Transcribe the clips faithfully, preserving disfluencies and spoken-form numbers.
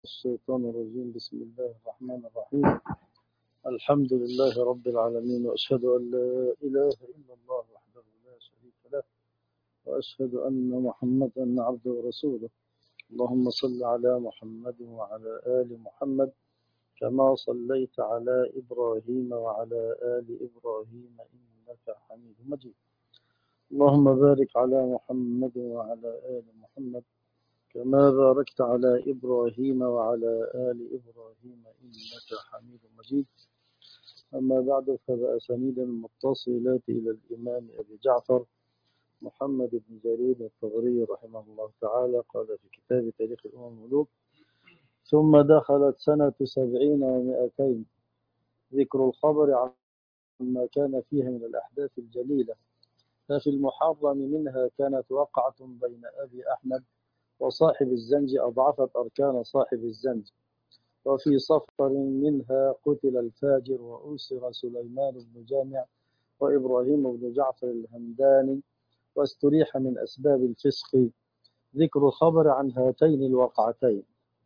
الشيطان الرجيم. بسم الله الرحمن الرحيم. الحمد لله رب العالمين، وأشهد أن لا إله إلا الله وحده لا شريك له، وأشهد أن محمدا عبده ورسوله. اللهم صل على محمد وعلى آل محمد كما صليت على إبراهيم وعلى آل إبراهيم إنك حميد مجيد. اللهم بارك على محمد وعلى آل محمد كما باركت على إبراهيم وعلى آل إبراهيم إنك حميد مجيد. أما بعد، فبأسانيد المتصلات إلى الإمام أبي جعفر محمد بن جرير الطبري رحمه الله تعالى قال في كتاب تاريخ الأمم والملوك: ثم دخلت سنة سبعين ومائتين، ذكر الخبر عما كان فيها من الأحداث الجليلة. ففي المحرم منها كانت وقعة بين أبي أحمد وصاحب الزنج أضعفت أركان صاحب الزنج. وفي صفر منها قتل الفاجر وأسر سليمان بن جامع وإبراهيم بن جعفر الهمداني، واستريح من أسباب الفسق. ذكر الخبر عن هاتين الوقعتين.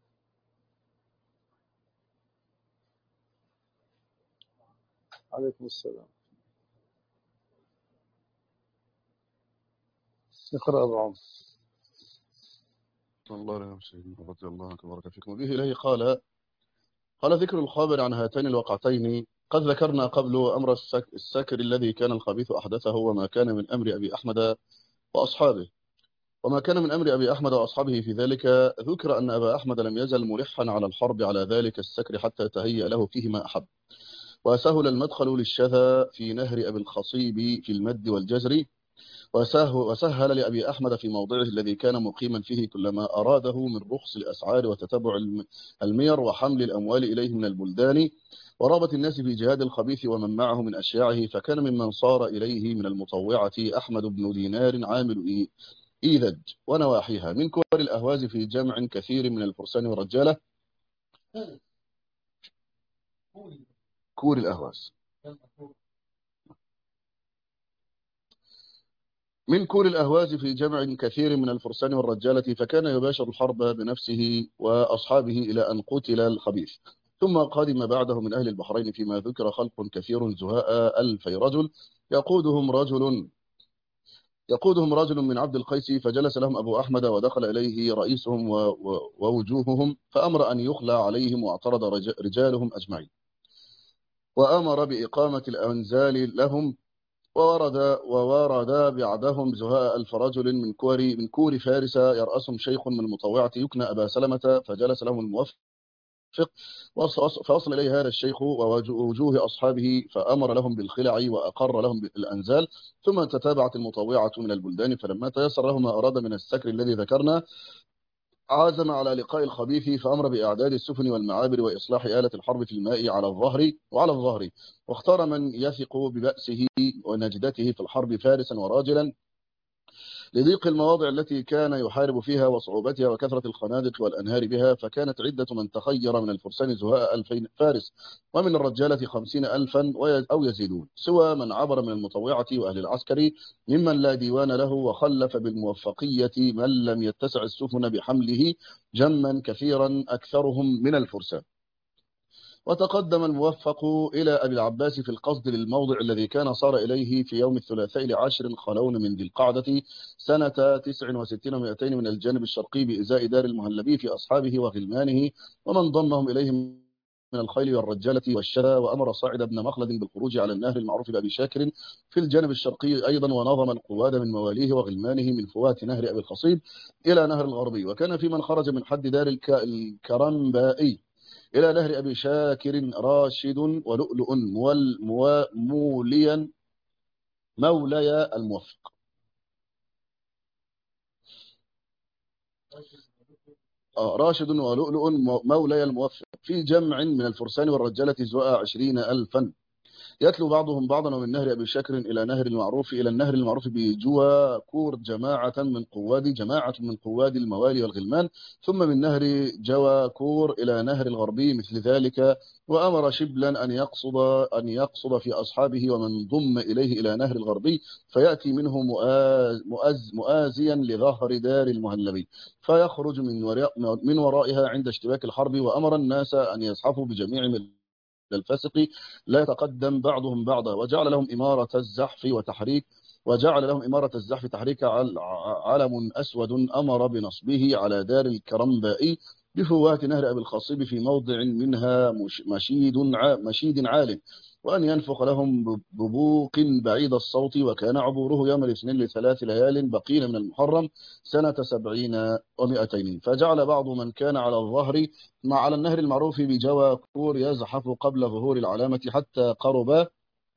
عليكم السلام. اقرأ أبو عمرو. الله عليه وسلم رضي الله عنك وبارك فيكم. وبه إليه قال قال ذكر الخبر عن هاتين الوقعتين. قد ذكرنا قبل أمر السك السكر الذي كان الخبيث أحدثه، وما كان من أمر أبي أحمد وأصحابه وما كان من أمر أبي أحمد وأصحابه في ذلك. ذكر أن أبا أحمد لم يزل ملحا على الحرب على ذلك السكر حتى تهيأ له فيه ما أحب، وسهل المدخل للشذا في نهر أبي الخصيب في المد والجزر، وسهل لأبي أحمد في موضعه الذي كان مقيما فيه كلما أراده من رخص الأسعار وتتبع المير وحمل الأموال إليه من البلدان ورغبة الناس في جهاد الخبيث ومن معه من أشياعه. فكان ممن صار إليه من المطوعة أحمد بن دينار عامل إيذج ونواحيها من كور الأهواز في جمع كثير من الفرسان والرجالة. كور الأهواز من كور الأهواز في جمع كثير من الفرسان والرجالة، فكان يباشر الحرب بنفسه وأصحابه إلى أن قتل الخبيث. ثم قادم بعده من أهل البحرين فيما ذكر خلق كثير زهاء ألفي رجل، يقودهم رجل يقودهم رجل من عبد القيس، فجلس لهم أبو أحمد ودخل إليه رئيسهم ووجوههم، فأمر أن يخلى عليهم واعترض رجالهم أجمعين، وأمر بإقامة الأنزال لهم. وورد وورد بعدهم زهاء ألف رجل من كور من كور فارس، يرأسهم شيخ من المطوعة يكنى أبا سلمة، فجلس لهم الموفق فوصل إليه هذا الشيخ ووجوه أصحابه، فأمر لهم بالخلع وأقر لهم بالأنزال. ثم تتابعت المطوعة من البلدان، فلما تيسر له ما أراد من السكر الذي ذكرنا عازم على لقاء الخبيث، فأمر بإعداد السفن والمعابر وإصلاح آلة الحرب في الماء على الظهر وعلى الظهر. واختار من يثق ببأسه ونجدته في الحرب فارسا وراجلا، لضيق المواضع التي كان يحارب فيها وصعوبتها وكثرة الخنادق والأنهار بها. فكانت عدة من تخير من الفرسان زهاء ألفين فارس، ومن الرجالة خمسين ألفا أو يزيدون، سوى من عبر من المطوعة وأهل العسكر ممن لا ديوان له، وخلف بالموفقية من لم يتسع السفن بحمله جما كثيرا أكثرهم من الفرسان. وتقدم الموفق إلى أبي العباس في القصد للموضع الذي كان صار إليه في يوم الثلاثاء لعشر خلون من ذي القعدة سنة تسع وستين ومائتين من الجانب الشرقي، بإزاء دار المهلبي في أصحابه وغلمانه ومن ضمهم إليهم من الخيل والرجالة والشذا. وأمر صاعد بن مخلد بالخروج على النهر المعروف بأبي شاكر في الجانب الشرقي أيضا، ونظم القواد من مواليه وغلمانه من فوات نهر أبي الخصيب إلى نهر الغربي. وكان في من خرج من حد دار الكرنبائي إلى نهر أبي شاكر راشد ولؤلؤ مول مو موليا مولاي الموفق. آه راشد ولؤلؤ مولاي الموفق في جمع من الفرسان والرجالة زواء عشرين ألفا. يتلو بعضهم بعضا ومن نهر أبي شكر إلى نهر المعروف إلى النهر المعروف بجوى كور جماعة من قواد جماعة من قواد الموالي والغلمان، ثم من نهر جوى كور إلى نهر الغربي مثل ذلك. وأمر شبلا أن يقصد أن يقصد في أصحابه ومن ضم إليه إلى نهر الغربي، فيأتي منه مؤاز مؤاز مؤازيا لظهر دار المهلبي، فيخرج من وراء من ورائها عند اشتباك الحرب. وأمر الناس أن يزحفوا بجميع الفاسق لا يتقدم بعضهم بعضا، وجعل لهم إمارة الزحف وتحريك وجعل لهم إمارة الزحف تحريك عل- علم أسود أمر بنصبه على دار الكرمبائي بفوات نهر أبي الخصيب في موضع منها مش- مشيد ع- مشيد عال، وأن ينفخ لهم ب- ببوق بعيد الصوت. وكان عبوره يوم الاثنين لثلاث ليال بقين من المحرم سنة سبعين ومائتين. فجعل بعض من كان على الظهر مع على النهر المعروف بجوى كور يزحف قبل ظهور العلامة حتى قرب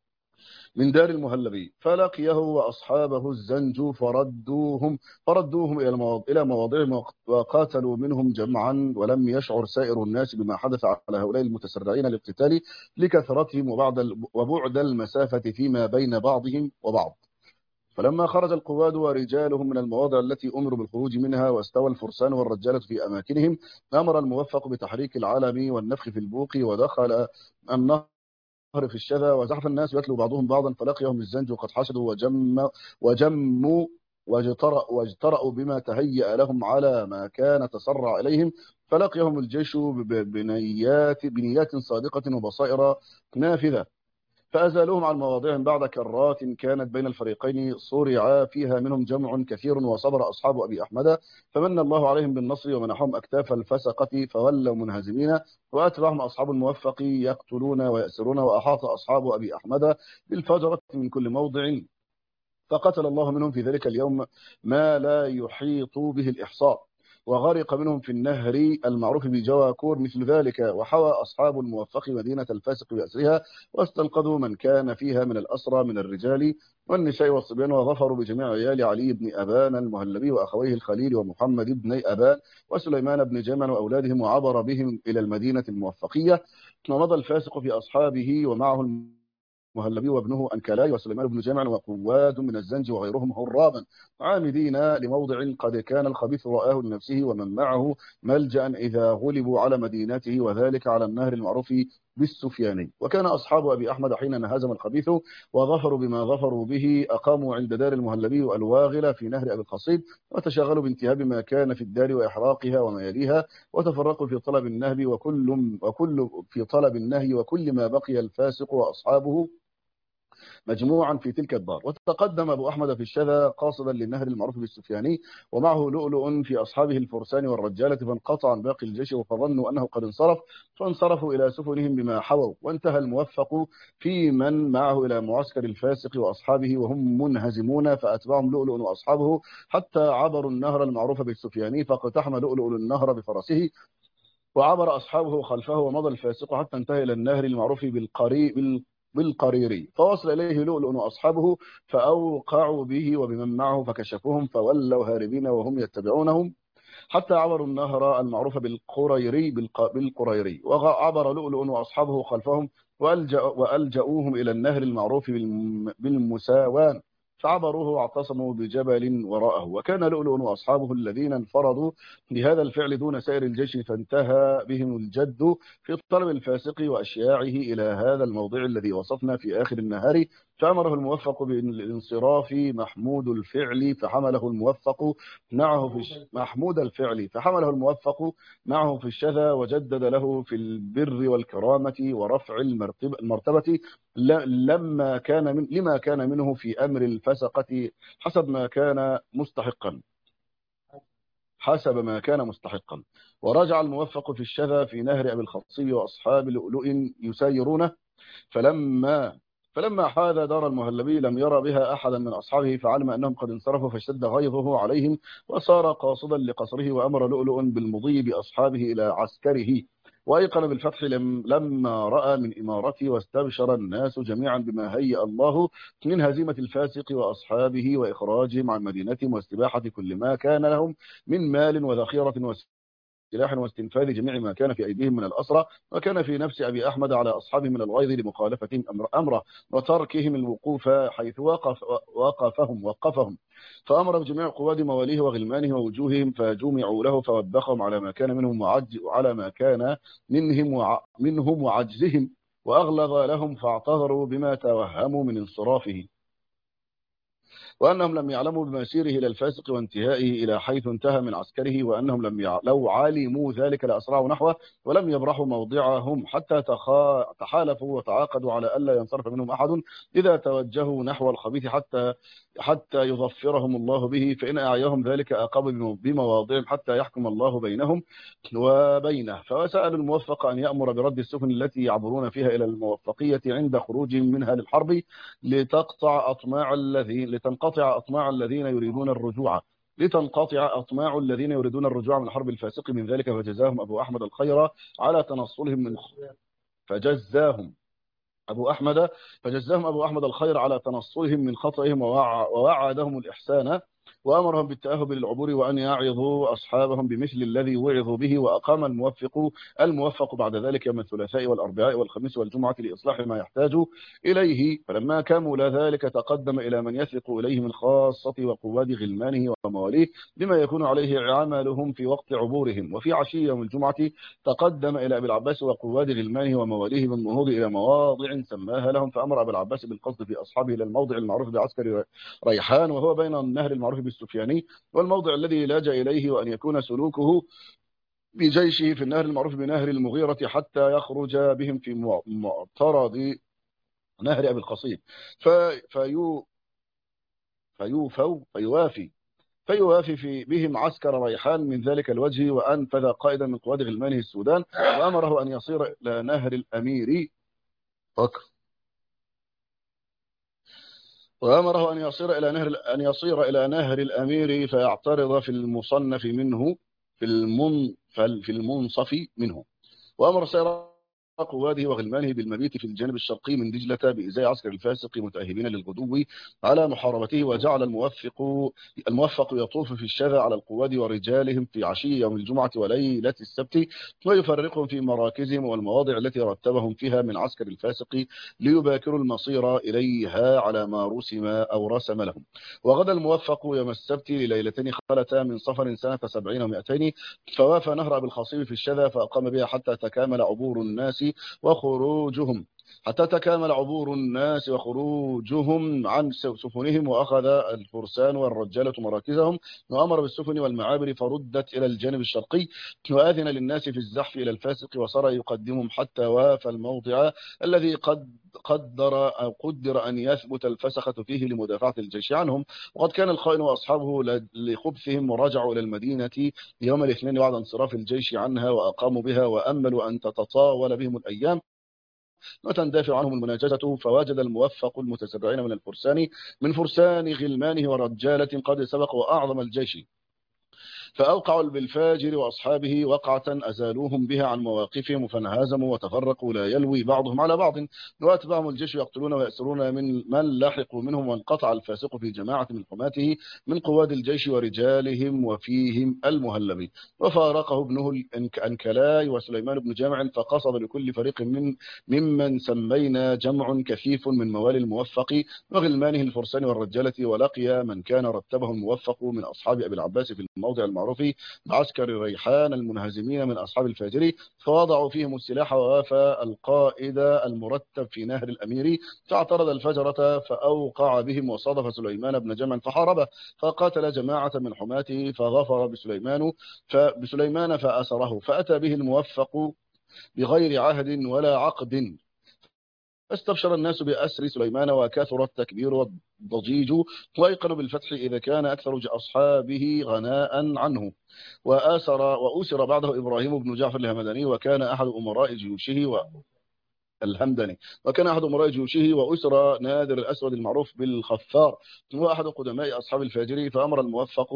من دار المهلبي، فلقيه وأصحابه الزنج فردوهم فردوهم إلى المواض- إلى مواضعهم، وقاتلوا منهم جمعا. ولم يشعر سائر الناس بما حدث على هؤلاء المتسرعين للقتال لكثرتهم وبعد ال- وبعد المسافة فيما بين بعضهم وبعض. فلما خرج القواد ورجالهم من المواضع التي أمروا بالخروج منها واستوى الفرسان والرجالة في أماكنهم، أمر الموفق بتحريك العلم والنفخ في البوق، ودخل النهر في الشذا، وزحف الناس يتلو بعضهم بعضا، فلقيهم الزنج وقد حشدوا وجم وجموا واجترأ واجترأوا بما تهيأ لهم على ما كان تسرع إليهم. فلقيهم الجيش ب- بنيات بنيات صادقة وبصائر نافذة، فأزالوهم عن مواضعهم بعد كرات كانت بين الفريقين صرع فيها منهم جمع كثير. وصبر أصحاب أبي أحمد فمن الله عليهم بالنصر ومنحهم أكتاف الفسقة فولوا منهزمين. وأتبعهم أصحاب الموفق يقتلون ويأسرون، وأحاط أصحاب أبي أحمد بالفجرة من كل موضع، فقتل الله منهم في ذلك اليوم ما لا يحيط به الإحصاء. وغرق منهم في النهر المعروف بجواكور مثل ذلك. وحوى أصحاب الموفق مدينة الفاسق بأسرها، واستنقذوا من كان فيها من الأسرى من الرجال والنساء والصبيان، وظفروا بجميع عيال علي بن أبان المهلبي وأخويه الخليل ومحمد بن أبان وسليمان بن جمع وأولادهم، وعبر بهم إلى المدينة الموفقية. ومضى الفاسق في أصحابه ومعه مهلبي وابنه أنكلاي وسليمان بن جمع وقواد من الزنج وغيرهم هرابا عامدين لموضع قد كان الخبيث رآه لنفسه ومن معه ملجأ إذا غلبوا على مدينته، وذلك على النهر المعروف بالسفياني. وكان أصحاب أبي أحمد حين انهزم الخبيث وظفروا بما ظفروا به أقاموا عند دار المهلبي الواغلة في نهر أبي الخصيب، وتشاغلوا بانتهاب ما كان في الدار وإحراقها وما يليها، وتفرقوا في طلب النهب وكل وكل في طلب النهي وكل ما بقي الفاسق وأصحابه مجموعا في تلك الدار. وتقدم أبو أحمد في الشذا قاصدا للنهر المعروف بالسفياني، ومعه لؤلؤ في أصحابه الفرسان والرجالة، فانقطع عن باقي الجيش فظنوا أنه قد انصرف، فانصرفوا إلى سفنهم بما حووا. وانتهى الموفق في من معه إلى معسكر الفاسق وأصحابه وهم منهزمون، فأتبعهم لؤلؤ وأصحابه حتى عبروا النهر المعروف بالسفياني، فاقتحم لؤلؤ النهر بفرسه، وعبر أصحابه خلفه، ومضى الفاسق حتى انتهى إلى النهر المعروف بالقري بال بالقريري، فوصل إليه لؤلؤ وأصحابه فأوقعوا به وبمن معه فكشفوهم، فولوا هاربين وهم يتبعونهم حتى عبروا النهر المعروف بالقريري بالق- بالقريري، وعبر لؤلؤ وأصحابه خلفهم وألجأ وألجأوهم إلى النهر المعروف بالم- بالمساوان، فعبروه واعتصموا بجبل وراءه. وكان لؤلؤ وأصحابه الذين انفردوا بهذا الفعل دون سائر الجيش، فانتهى بهم الجد في طلب الفاسق وأشياعه إلى هذا الموضع الذي وصفنا في آخر النهار. فأمره الموفق بالانصراف محمود الفعل فحمله الموفق معه في الش... محمود الفعل فحمله الموفق معه في الشذا، وجدد له في البر والكرامة ورفع المرتبة, المرتبة ل... لما كان من... لما كان منه في أمر الفسقة حسب ما كان مستحقا حسب ما كان مستحقا. ورجع الموفق في الشذا في نهر أبي الخصيب وأصحاب لؤلؤ يسيرونه، فلما فلما حاذ دار المهلبي لم يرى بها أحدا من أصحابه، فعلم أنهم قد انصرفوا، فاشتد غيظه عليهم وصار قاصدا لقصره، وأمر لؤلؤ بالمضي بأصحابه إلى عسكره، وأيقن بالفتح لم لما رأى من إمارته، واستبشر الناس جميعا بما هيأ الله من هزيمة الفاسق وأصحابه وإخراجهم عن مدينتهم واستباحة كل ما كان لهم من مال وذخيرة سلاح واستنفاذ جميع ما كان في أيديهم من الأسرى، وكان في نفس أبي أحمد على أصحابه من الغيظ لمخالفتهم أمر أمره وتركهم الوقوف حيث وقف وقفهم وقفهم فأمر بجميع قواد مواليه وغلمانه ووجوههم فجمعوا له فوبخهم على ما كان منهم وعجز على ما كان منهم وع منهم وعجزهم، وأغلظ لهم فاعتذروا بما توهموا من انصرافه، وأنهم لم يعلموا بمسيره إلى الفاسق وانتهائه إلى حيث انتهى من عسكره، وأنهم لم يع... لو علموا ذلك لأسرعوا نحوه ولم يبرحوا موضعهم حتى تخا... تحالفوا وتعاقدوا على ألا ينصرف منهم أحد إذا توجهوا نحو الخبيث حتى حتى يظفرهم الله به، فإن أعيهم ذلك أقاموا بمواضعهم حتى يحكم الله بينهم وبينه. فسألوا الموفق أن يأمر برد السفن التي يعبرون فيها إلى الموفقية عند خروجهم منها للحرب لتقطع أطماع الذين لتنقطع أطماع الذين يريدون الرجوع لتنقطع أطماع الذين يريدون الرجوع من حرب الفاسق من ذلك. فجزاهم أبو أحمد الخير على تنصلهم من فجزاهم أبو أحمد فجزاهم أبو أحمد الخير على تنصلهم من خطئهم ووعدهم الإحسان، وأمرهم بالتأهب للعبور وأن يعظوا أصحابهم بمثل الذي وعظوا به. وأقام الموفق الموفق بعد ذلك يوم الثلاثاء والأربعاء والخميس والجمعة لإصلاح ما يحتاج إليه، فلما كمل ذلك تقدم إلى من يثق إليه من خاصة وقواد غلمانه ومواليه بما يكون عليه عملهم في وقت عبورهم. وفي عشي يوم الجمعة تقدم إلى أبي العباس وقواد غلمانه ومواليه بالنهوض إلى مواضع سماها لهم، فأمر أبي العباس بالقصد في أصحابه إلى الموضع المعروف بعسكر ريحان، وهو بين النهر المعروف بالسفياني والموضع الذي لاجأ إليه، وأن يكون سلوكه بجيشه في النهر المعروف بنهر المغيرة حتى يخرج بهم في معترض نهر أبي القصيد فيو فيوفوا فيوافي فيوافي في بهم عسكر ريحان من ذلك الوجه. وأنفذ قائدا من قواد غلمانه السودان وأمره أن يصير إلى نهر الأمير فكر وأمره أن يصير إلى نهر أن يصير إلى نهر الأمير فيعترض في المصنف منه في المن في المنصف منه. وأمر سير قواده وغلمانه بالمبيت في الجانب الشرقي من دجلة بإزاء عسكر الفاسق متأهبين للغدو على محاربته. وجعل الموفق الموفق يطوف في الشذا على القواد ورجالهم في عشي يوم الجمعة وليلة السبت، ويفرقهم في مراكزهم والمواضع التي رتبهم فيها من عسكر الفاسق ليباكروا المصير إليها على ما رسم أو رسم لهم. وغدا الموفق يوم السبت لليلتين خلتا من صفر سنة سبعين ومئتين، فوافى نهر أبي الخصيب في الشذا فأقام بها حتى تكامل عبور الناس وخروجهم حتى تكامل عبور الناس وخروجهم عن سفنهم، وأخذ الفرسان والرجالة مراكزهم، وأمر بالسفن والمعابر فردت إلى الجانب الشرقي، وآذن للناس في الزحف إلى الفاسق وصار يقدمهم حتى وافى الموضع الذي قد قدر أو قدر أن يثبت الفسخة فيه لمدافعة الجيش عنهم. وقد كان الخائن وأصحابه لخبثهم ورجعوا إلى المدينة يوم الاثنين بعد انصراف الجيش عنها وأقاموا بها، وأملوا أن تتطاول بهم الأيام وتندافع عنهم المناجزة. فوجد الموفق المتسرعين من الفرسان من فرسان غلمانه ورجالة قد سبقوا أعظم الجيش، فأوقعوا بالفاجر وأصحابه وقعة أزالوهم بها عن مواقفهم فانهزموا وتفرقوا لا يلوي بعضهم على بعض، وأتبعهم الجيش يقتلون ويأسرون من من لحقوا منهم، وانقطع الفاسق في جماعة من حماته من قواد الجيش ورجالهم وفيهم المهلبي. وفارقه ابنه الأنكلاي وسليمان بن جامع، فقصد لكل فريق من ممن سمينا جمع كثيف من موالي الموفق وغلمانه الفرسان والرجالة، ولقي من كان رتبه الموفق من أصحاب أبي العباس في الموضع المعروف بعسكر ريحان المنهزمين من أصحاب الفاجر، فوضعوا فيهم السلاح. ووافى القائد المرتب في نهر الأمير فاعترض الفجرة فأوقع بهم، وصادف سليمان بن جمع فحاربه فقاتل جماعة من حماته فغفر بسليمان فبسليمان فأسره، فأتى به الموفق بغير عهد ولا عقد، فاستبشر الناس بأسر سليمان وكثر التكبير والضجيج، وأيقنوا بالفتح إذا كان أكثر أصحابه غناء عنه. وآسر وأسر بعده إبراهيم بن جعفر الهمداني وكان أحد أمراء جيوشه و الهمداني وكان أحد أمراء جيوشه، وأسر نادر الأسود المعروف بالخفار هو أحد قدماء أصحاب الفاجر، فأمر الموفق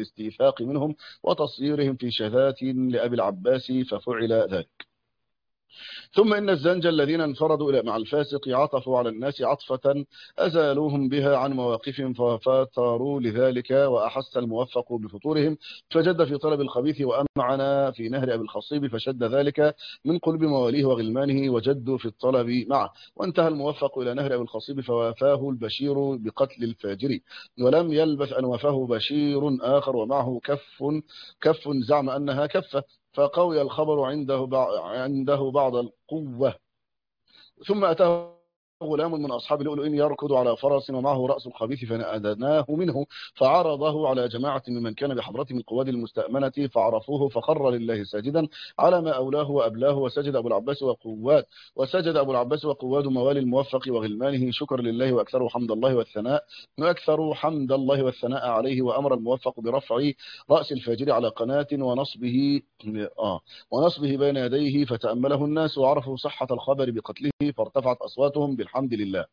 بالاستيثاق منهم وتصييرهم في شذات لأبي العباس ففعل ذلك. ثم إن الزنج الذين انفردوا إلى مع الفاسق عطفوا على الناس عطفة أزالوهم بها عن مواقفهم ففتروا لذلك، وأحس الموفق بفطورهم فجد في طلب الخبيث وأمعن في نهر أبي الخصيب فشد ذلك من قلب مواليه وغلمانه وجدوا في الطلب معه، وانتهى الموفق إلى نهر أبي الخصيب فوافاه البشير بقتل الفاجر، ولم يلبث أن وافاه بشير آخر ومعه كف كف زعم أنها كفة، فقوي الخبر عنده عنده بعض القوة. ثم أتاه غلام من أصحاب لؤلؤ يركض على فرس ومعه رأس الخبيث فنأدناه منه فعرضه على جماعة ممن كان بحضرته من القواد المستأمنة فعرفوه فخر لله ساجدا على ما أولاه وأبلاه، وسجد أبو العباس وقواد وسجد أبو العباس وقواد موالي الموفق وغلمانه شكر لله وأكثر حمد الله والثناء وأكثر حمد الله والثناء عليه، وأمر الموفق برفع رأس الفاجر على قناة ونصبه آه ونصبه بين يديه فتأمله الناس وعرفوا صحة الخبر بقتله فارتفعت أصواتهم بالحمد لله.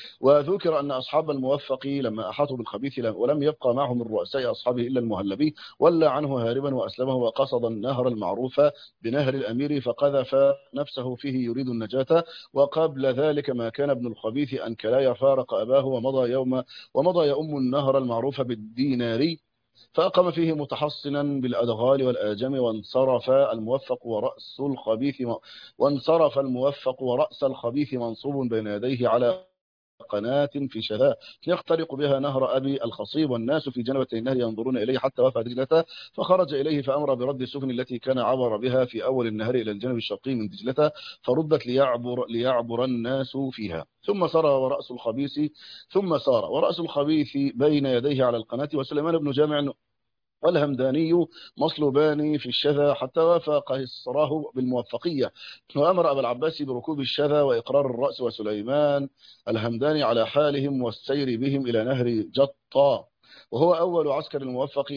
وذكر أن أصحاب الموفق لما أحاطوا بالخبيث ولم يبقى معهم من رؤساء أصحابه إلا المهلبي ولى عنه هاربا وأسلمه وقصد النهر المعروف بنهر الأمير فقذف نفسه فيه يريد النجاة. وقبل ذلك ما كان ابن الخبيث أن كلا فارق أباه ومضى يوم ومضى يؤم النهر المعروف بالديناري فأقام فيه متحصنا بالأدغال والآجم، وانصرف الموفق ورأس الخبيث وانصرف الموفق ورأس الخبيث منصوب بين يديه على قناة في شذاه يخترق بها نهر أبي الخصيب، والناس في جنبة النهر ينظرون إليه حتى وفى دجلة، فخرج إليه فأمر برد السفن التي كان عبر بها في أول النهر إلى الجانب الشرقي من دجلة فردت ليعبر, ليعبر الناس فيها. ثم سار ورأس الخبيث ثم سار ورأس الخبيث بين يديه على القناة، وسليمان بن جامع والهمداني مصلوبان في الشذا حتى وافق إسراه بالموفقية، وأمر أبا العباس بركوب الشذا وإقرار الرأس وسليمان الهمداني على حالهم والسير بهم إلى نهر جطا، وهو أول عسكر الموفق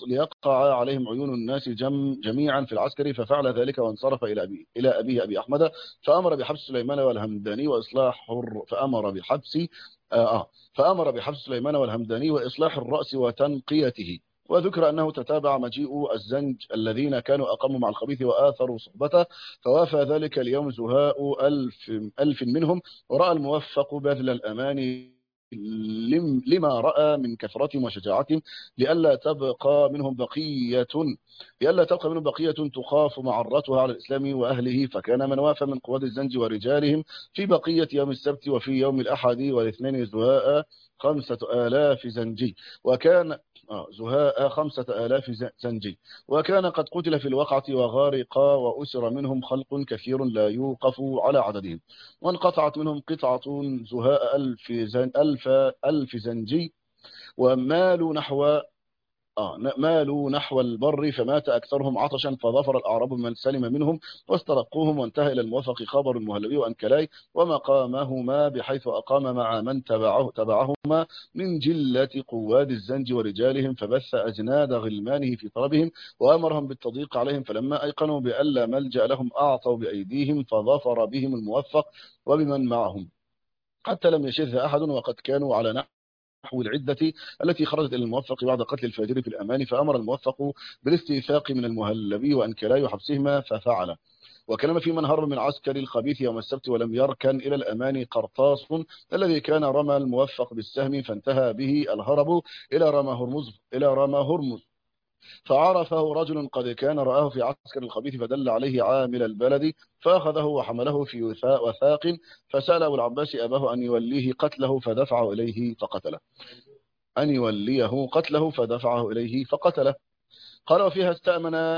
ليقع عليهم عيون الناس جم جميعا في العسكر، ففعل ذلك وانصرف إلى أبيه إلى أبيه أبي أحمد فأمر بحبس سليمان والهمداني وإصلاح فأمر بحبس آه فأمر بحبس سليمان والهمداني وإصلاح الرأس وتنقيته. وذكر أنه تتابع مجيء الزنج الذين كانوا أقاموا مع الخبيث وآثروا صحبته، فوافى ذلك اليوم زهاء ألف, ألف منهم، ورأى الموفق بذل الأمان لما رأى من كثرتهم وشجاعتهم لئلا تبقى منهم بقية لئلا تبقى منهم بقية تخاف معرتها على الإسلام وأهله، فكان من وافى من قواد الزنج ورجالهم في بقية يوم السبت وفي يوم الأحد والاثنين زهاء خمسة آلاف زنجي وكان آه زهاء خمسة آلاف زنجي وكان قد قتل في الوقعة وغارق وأسر منهم خلق كثير لا يوقف على عددهم، وانقطعت منهم قطعة زهاء ألف, زن ألف, ألف زنجي ومالوا نحو آه مالوا نحو البر فمات أكثرهم عطشا، فظفر الأعراب من سلم منهم واسترقوهم، وانتهى إلى الموفق خبر المهلبي وأنكلاي ومقامهما بحيث أقام مع من تبعه تبعهما من جلة قواد الزنج ورجالهم، فبث أجناد غلمانه في طلبهم وأمرهم بالتضييق عليهم، فلما أيقنوا بأن لا ملجأ لهم أعطوا بأيديهم فظفر بهم الموفق وبمن معهم حتى لم يشذ أحد، وقد كانوا على نحو نحو العدة التي خرجت إلى الموفق بعد قتل الفاجر في الأمان، فأمر الموفق بالاستيثاق من المهلبي وأنكلاي وحبسهما ففعل. وكلم في من هرب من عسكر الخبيث يوم السبت ولم يركن إلى الأمان قرطاس الذي كان رمى الموفق بالسهم فانتهى به الهرب إلى رمى هرمز إلى رمى هرمز فعرفه رجل قد كان رآه في عسكر الخبيث فدل عليه عامل البلد فأخذه وحمله في وثاق فسأل أبو العباس أباه أن يوليه قتله فدفعه إليه فقتله أن يوليه قتله فدفعه إليه فقتله. قال وفيها استأمن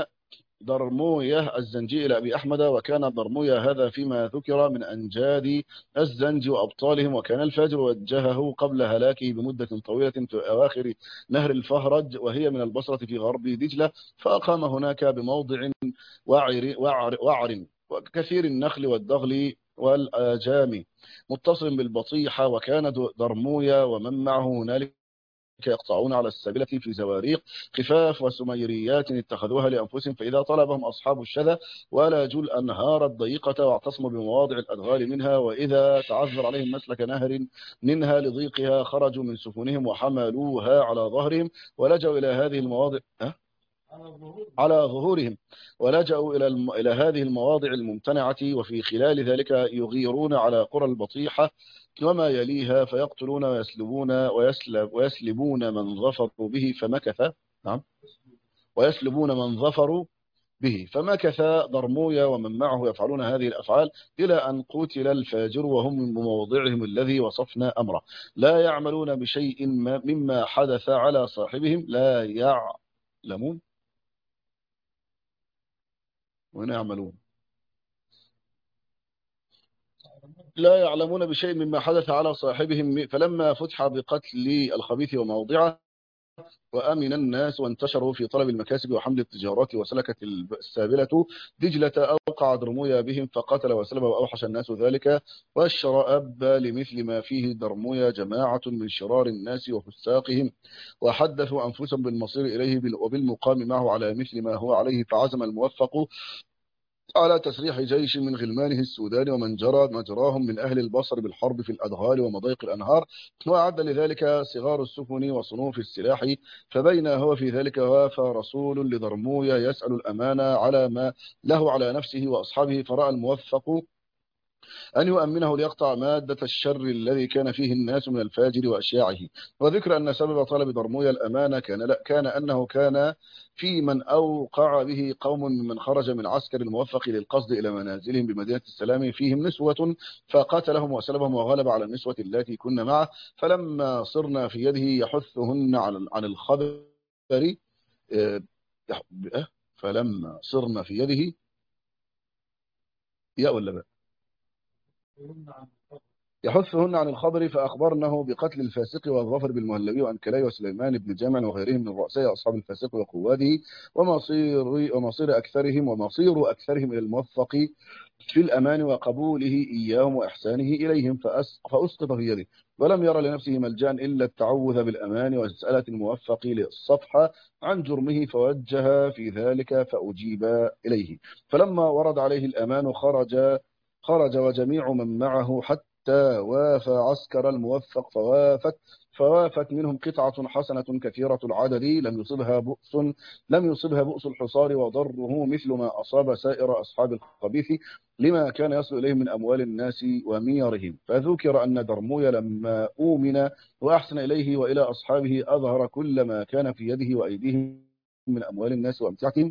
ضرمويه الزنجي إلى أبي أحمد، وكان ضرمويه هذا فيما ذكر من أنجاد الزنج وأبطالهم، وكان الفاجر وجهه قبل هلاكه بمدة طويلة في أواخر نهر الفهرج وهي من البصرة في غرب دجلة، فأقام هناك بموضع وعر, وعر, وعر وكثير النخل والدغل والآجام متصل بالبطيحة، وكان ضرمويه ومن معه هنالك يقطعون على السبيلة في زواريق خفاف وسميريات اتخذوها لأنفسهم، فإذا طلبهم أصحاب الشذا ولاجوا الأنهار الضيقة واعتصموا بمواضع الأدغال منها، وإذا تعذر عليهم مسلك نهر منها لضيقها خرجوا من سفنهم وحملوها على ظهرهم ولجوا إلى هذه المواضع أه؟ على ظهورهم، ولجأوا إلى الم... إلى هذه المواضع الممتنعة، وفي خلال ذلك يغيرون على قرى البطيحة وما يليها، فيقتلون ويسلبون ويسلب ويسلبون من ظفروا به فمكث. نعم. ويسلبون من ظفروا به فمكث ضرمويا ومن معه يفعلون هذه الأفعال إلى أن قتل الفاجر وهم بموضعهم الذي وصفنا أمره، لا يعملون بشيء ما مما حدث على صاحبهم، لا يعلمون وين يعملون لا يعلمون بشيء مما حدث على صاحبهم. فلما فتح بقتل الخبيث وموضعه وآمن الناس وانتشروا في طلب المكاسب وحمل التجارات، وسلكت السابلة دجلة، أوقع درمويا بهم فقتل وسلب، وأوحش الناس ذلك، والشرأب لمثل ما فيه درمويا جماعة من شرار الناس وفساقهم، وحدثوا أنفسهم بالمصير إليه وبالمقام معه على مثل ما هو عليه. فعزم الموفق على تسريح جيش من غلمانه السودان ومن جرى مجراهم من أهل البصر بالحرب في الأدغال ومضايق الأنهار، وأعد لذلك صغار السفن وصنوف السلاح. فبين هو في ذلك وافى رسول لضرمويا يسأل الأمانة على ما له على نفسه وأصحابه، فرأى الموفق أن يؤمنه ليقطع مادة الشر الذي كان فيه الناس من الفاجر وأشياعه. وذكر أن سبب طلب ضرمويا الأمانة كان, لا كان أنه كان في من أوقع به قوم ممن خرج من عسكر الموفق للقصد إلى منازلهم بمدينة السلام فيهم نسوة، فقاتلهم وسلبهم وغلب على النسوة التي كن معه، فلما صرنا في يده يحثهن عن عن الخبر. آه، آه، فلما صرنا في يده يا ولا بقى يحثهن عن الخبر، فأخبرنه بقتل الفاسق والظفر بالمهلبي وأنكلاي وسليمان بن جامع وغيرهم من رؤساء أصحاب الفاسق وقواده، ومصير ومصير أكثرهم ومصير أكثرهم إلى الموفق في الأمان وقبوله إياهم وإحسانه إليهم، فأس فأسقط في يده، ولم يرى لنفسه ملجأ إلا التعوذ بالأمان ومسألة الموفق للصفح عن جرمه، فوجه في ذلك فأجيب إليه. فلما ورد عليه الأمان خرج خرج وجميع من معه حتى وافى عسكر الموفق، فوافت فوافت منهم قطعة حسنة كثيرة العدد، لم يصبها بؤس لم يصبها بؤس الحصار وضره مثل ما أصاب سائر أصحاب الخبيث، لما كان يصل إليه من أموال الناس وميرهم. فذكر أن درمويا لما أومن وأحسن إليه وإلى أصحابه أظهر كل ما كان في يده وأيديهم من أموال الناس وأمتعتهم،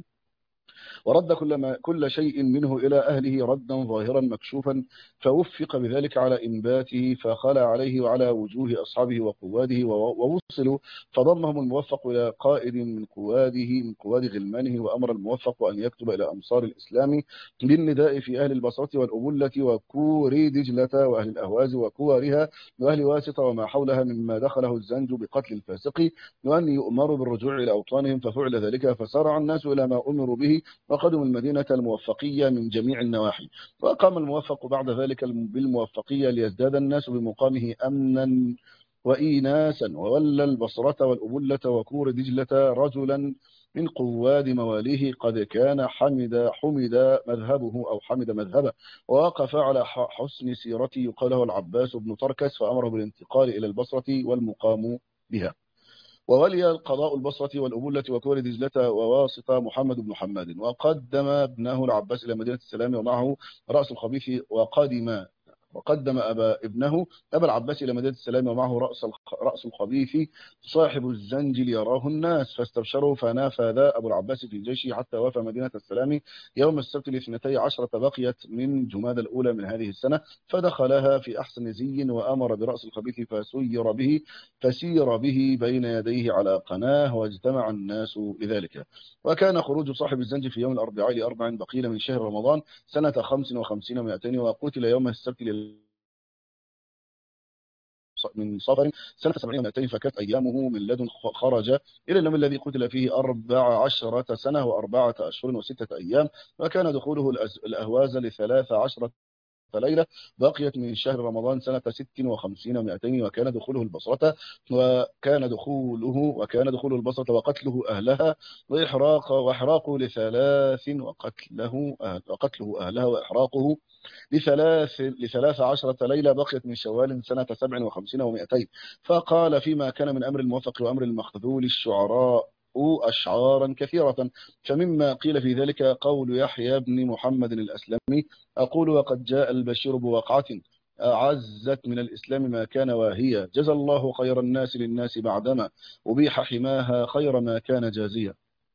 ورد كل, ما كل شيء منه إلى أهله ردا ظاهرا مكشوفا، فوفق بذلك على إنباته، فخلى عليه وعلى وجوه أصحابه وقواده ووصلوا، فضمهم الموفق إلى قائد من قواده من قواد غلمانه، وأمر الموفق أن يكتب إلى أمصار الإسلام بالنداء في أهل البصرة والأبلة وكور دجلة وأهل الأهواز وكورها وأهل واسطة وما حولها مما دخله الزنج بقتل الفاسق، وأن يؤمروا بالرجوع إلى أوطانهم، ففعل ذلك، فسارع الناس إلى ما أمروا به، وقدموا المدينة الموفقية من جميع النواحي. وأقام الموفق بعد ذلك بالموفقية ليزداد الناس بمقامه أمنا وإيناسا، وولى البصرة والأبلة وكور دجلة رجلا من قواد مواليه قد كان حمد حمد مذهبه أو حمد مذهبه، ووقف على حسن سيرته، يقال له العباس بن تركس، فأمره بالانتقال إلى البصرة والمقام بها. وولي القضاء البصرة والأبلة وكور دجلة وواسطة محمد بن حماد، وقدم ابنه العباس إلى مدينة السلام ومعه رأس الخبيث، وقدم وقدم أبا ابنه أبا العباس إلى مدينة السلام ومعه رأس رأس الخبيث صاحب الزنج ليراه الناس، فاستبشروا، فنافذ أبو العباس في جيشه حتى وافى مدينة السلام يوم السبت الاثنتي عشرة بقيت من جماد الأولى من هذه السنة، فدخلها في أحسن زي، وأمر برأس الخبيث فسير به فسير به بين يديه على قناه، واجتمع الناس لذلك. وكان خروج صاحب الزنج في يوم الأربعاء لأربع بقيل من شهر رمضان سنة خمس وخمسين ومائتين، وقتل يوم السبت من صفر سنة سبعين ومائتين، فكانت أيامه من لدن خرج إلى اليوم الذي قتل فيه أربع عشرة سنة وأربعة أشهر وستة أيام. وكان دخوله الأهواز لثلاث عشرة ليلة بقيت من شهر رمضان سنة ست وخمسين ومائتين. وكان دخوله البصرة وكان دخوله وكان دخول البصرة وقتله أهلها وإحراق وإحراقه لثلاث وقتله أهل وقتله أهلها وإحراقه لثلاث لثلاث عشرة ليلة بقيت من شوال سنة سبع وخمسين ومائتين. فقال فيما كان من أمر الموفق وأمر المخذول الشعراء أشعارا كثيرة. فمما قيل في ذلك قول يحيى بن محمد الأسلمي: أقول وقد جاء البشير بوقعة أعزت من الإسلام ما كان واهيا، جزى الله خير الناس للناس بعدما أبيح حماها خير ما كان جازيا.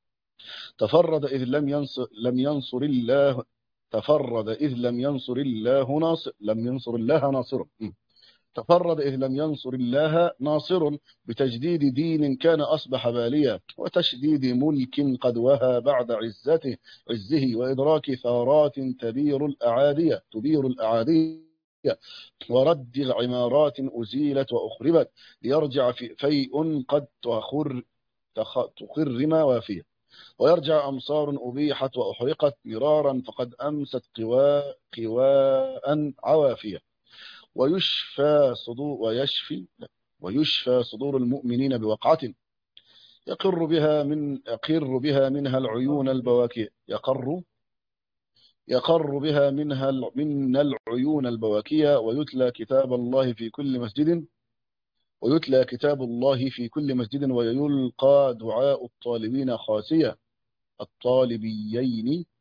تفرد إذ لم ينصر لم ينصر الله تفرد إذ لم ينصر الله ناصر لم ينصر الله ناصر تفرد إذ لم ينصر الله ناصر بتجديد دين كان أصبح باليا، وتشديد ملك قد وهى بعد عزته عزه، وإدراك ثارات تبير الأعادية تبير الأعادية ورد العمارات أزيلت وأخربت، ليرجع في فيء قد تخر تخرم وافية، ويرجع أمصار أبيحت وأحرقت مرارا فقد أمست قواء قواء عوافية، ويشفى صدور ويشفي ويشفى صدور المؤمنين بوقعة يقر بها من يقر بها منها العيون البواكية يقر يقر بها منها من العيون البواكية ويتلى كتاب الله في كل مسجد ويتلى كتاب الله في كل مسجد ويلقى دعاء الطالبين خاسية الطالبيين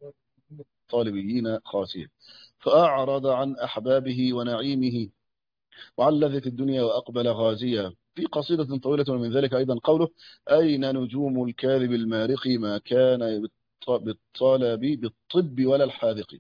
طالبيين خاسية، فأعرض عن أحبابه ونعيمه وعن لذة الدنيا وأقبل غازيا. في قصيدة طويلة من ذلك أيضا قوله: أين نجوم الكاذب المارق ما كان بالطلب بالطب ولا الحاذق.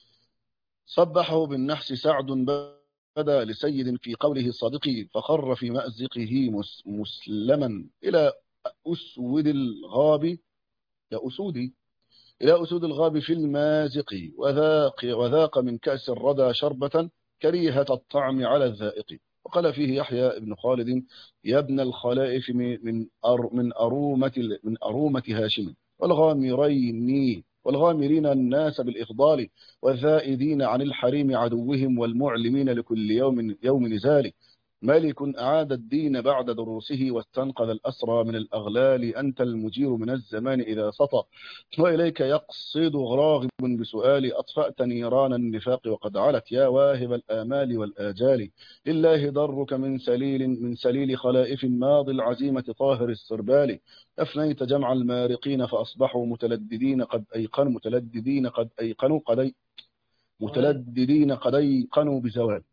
صبحه بالنحس سعد بدا لسيد في قوله الصادق، فخر في مأزقه مسلما إلى أسود الغاب يا أسودي إلى أسود الغاب في المازق، وذاق, وذاق من كأس الردى شربة كريهة الطعم على الذائق. وقال فيه يحيى بن خالد: يا ابن الخلائف من أر من أرومة من أرومة هاشم، والغامرين والغامرين الناس بالإفضال، والذائدين عن الحريم عدوهم، والمعلمين لكل يوم يوم نزال. ملك أعاد الدين بعد دروسه، واستنقذ الأسرى من الأغلال. أنت المجير من الزمان إذا سطى، وإليك يقصد راغب بسؤال. أطفأت نيران النفاق وقد علت، يا واهب الآمال والآجال. لله درك من سليل من سليل خلائف ماضي العزيمة طاهر السربال. أفنيت جمع المارقين فأصبحوا متلددين قد أيقنوا متلددين قد أيقنوا قد أي متلددين قد أيقنوا بزوال.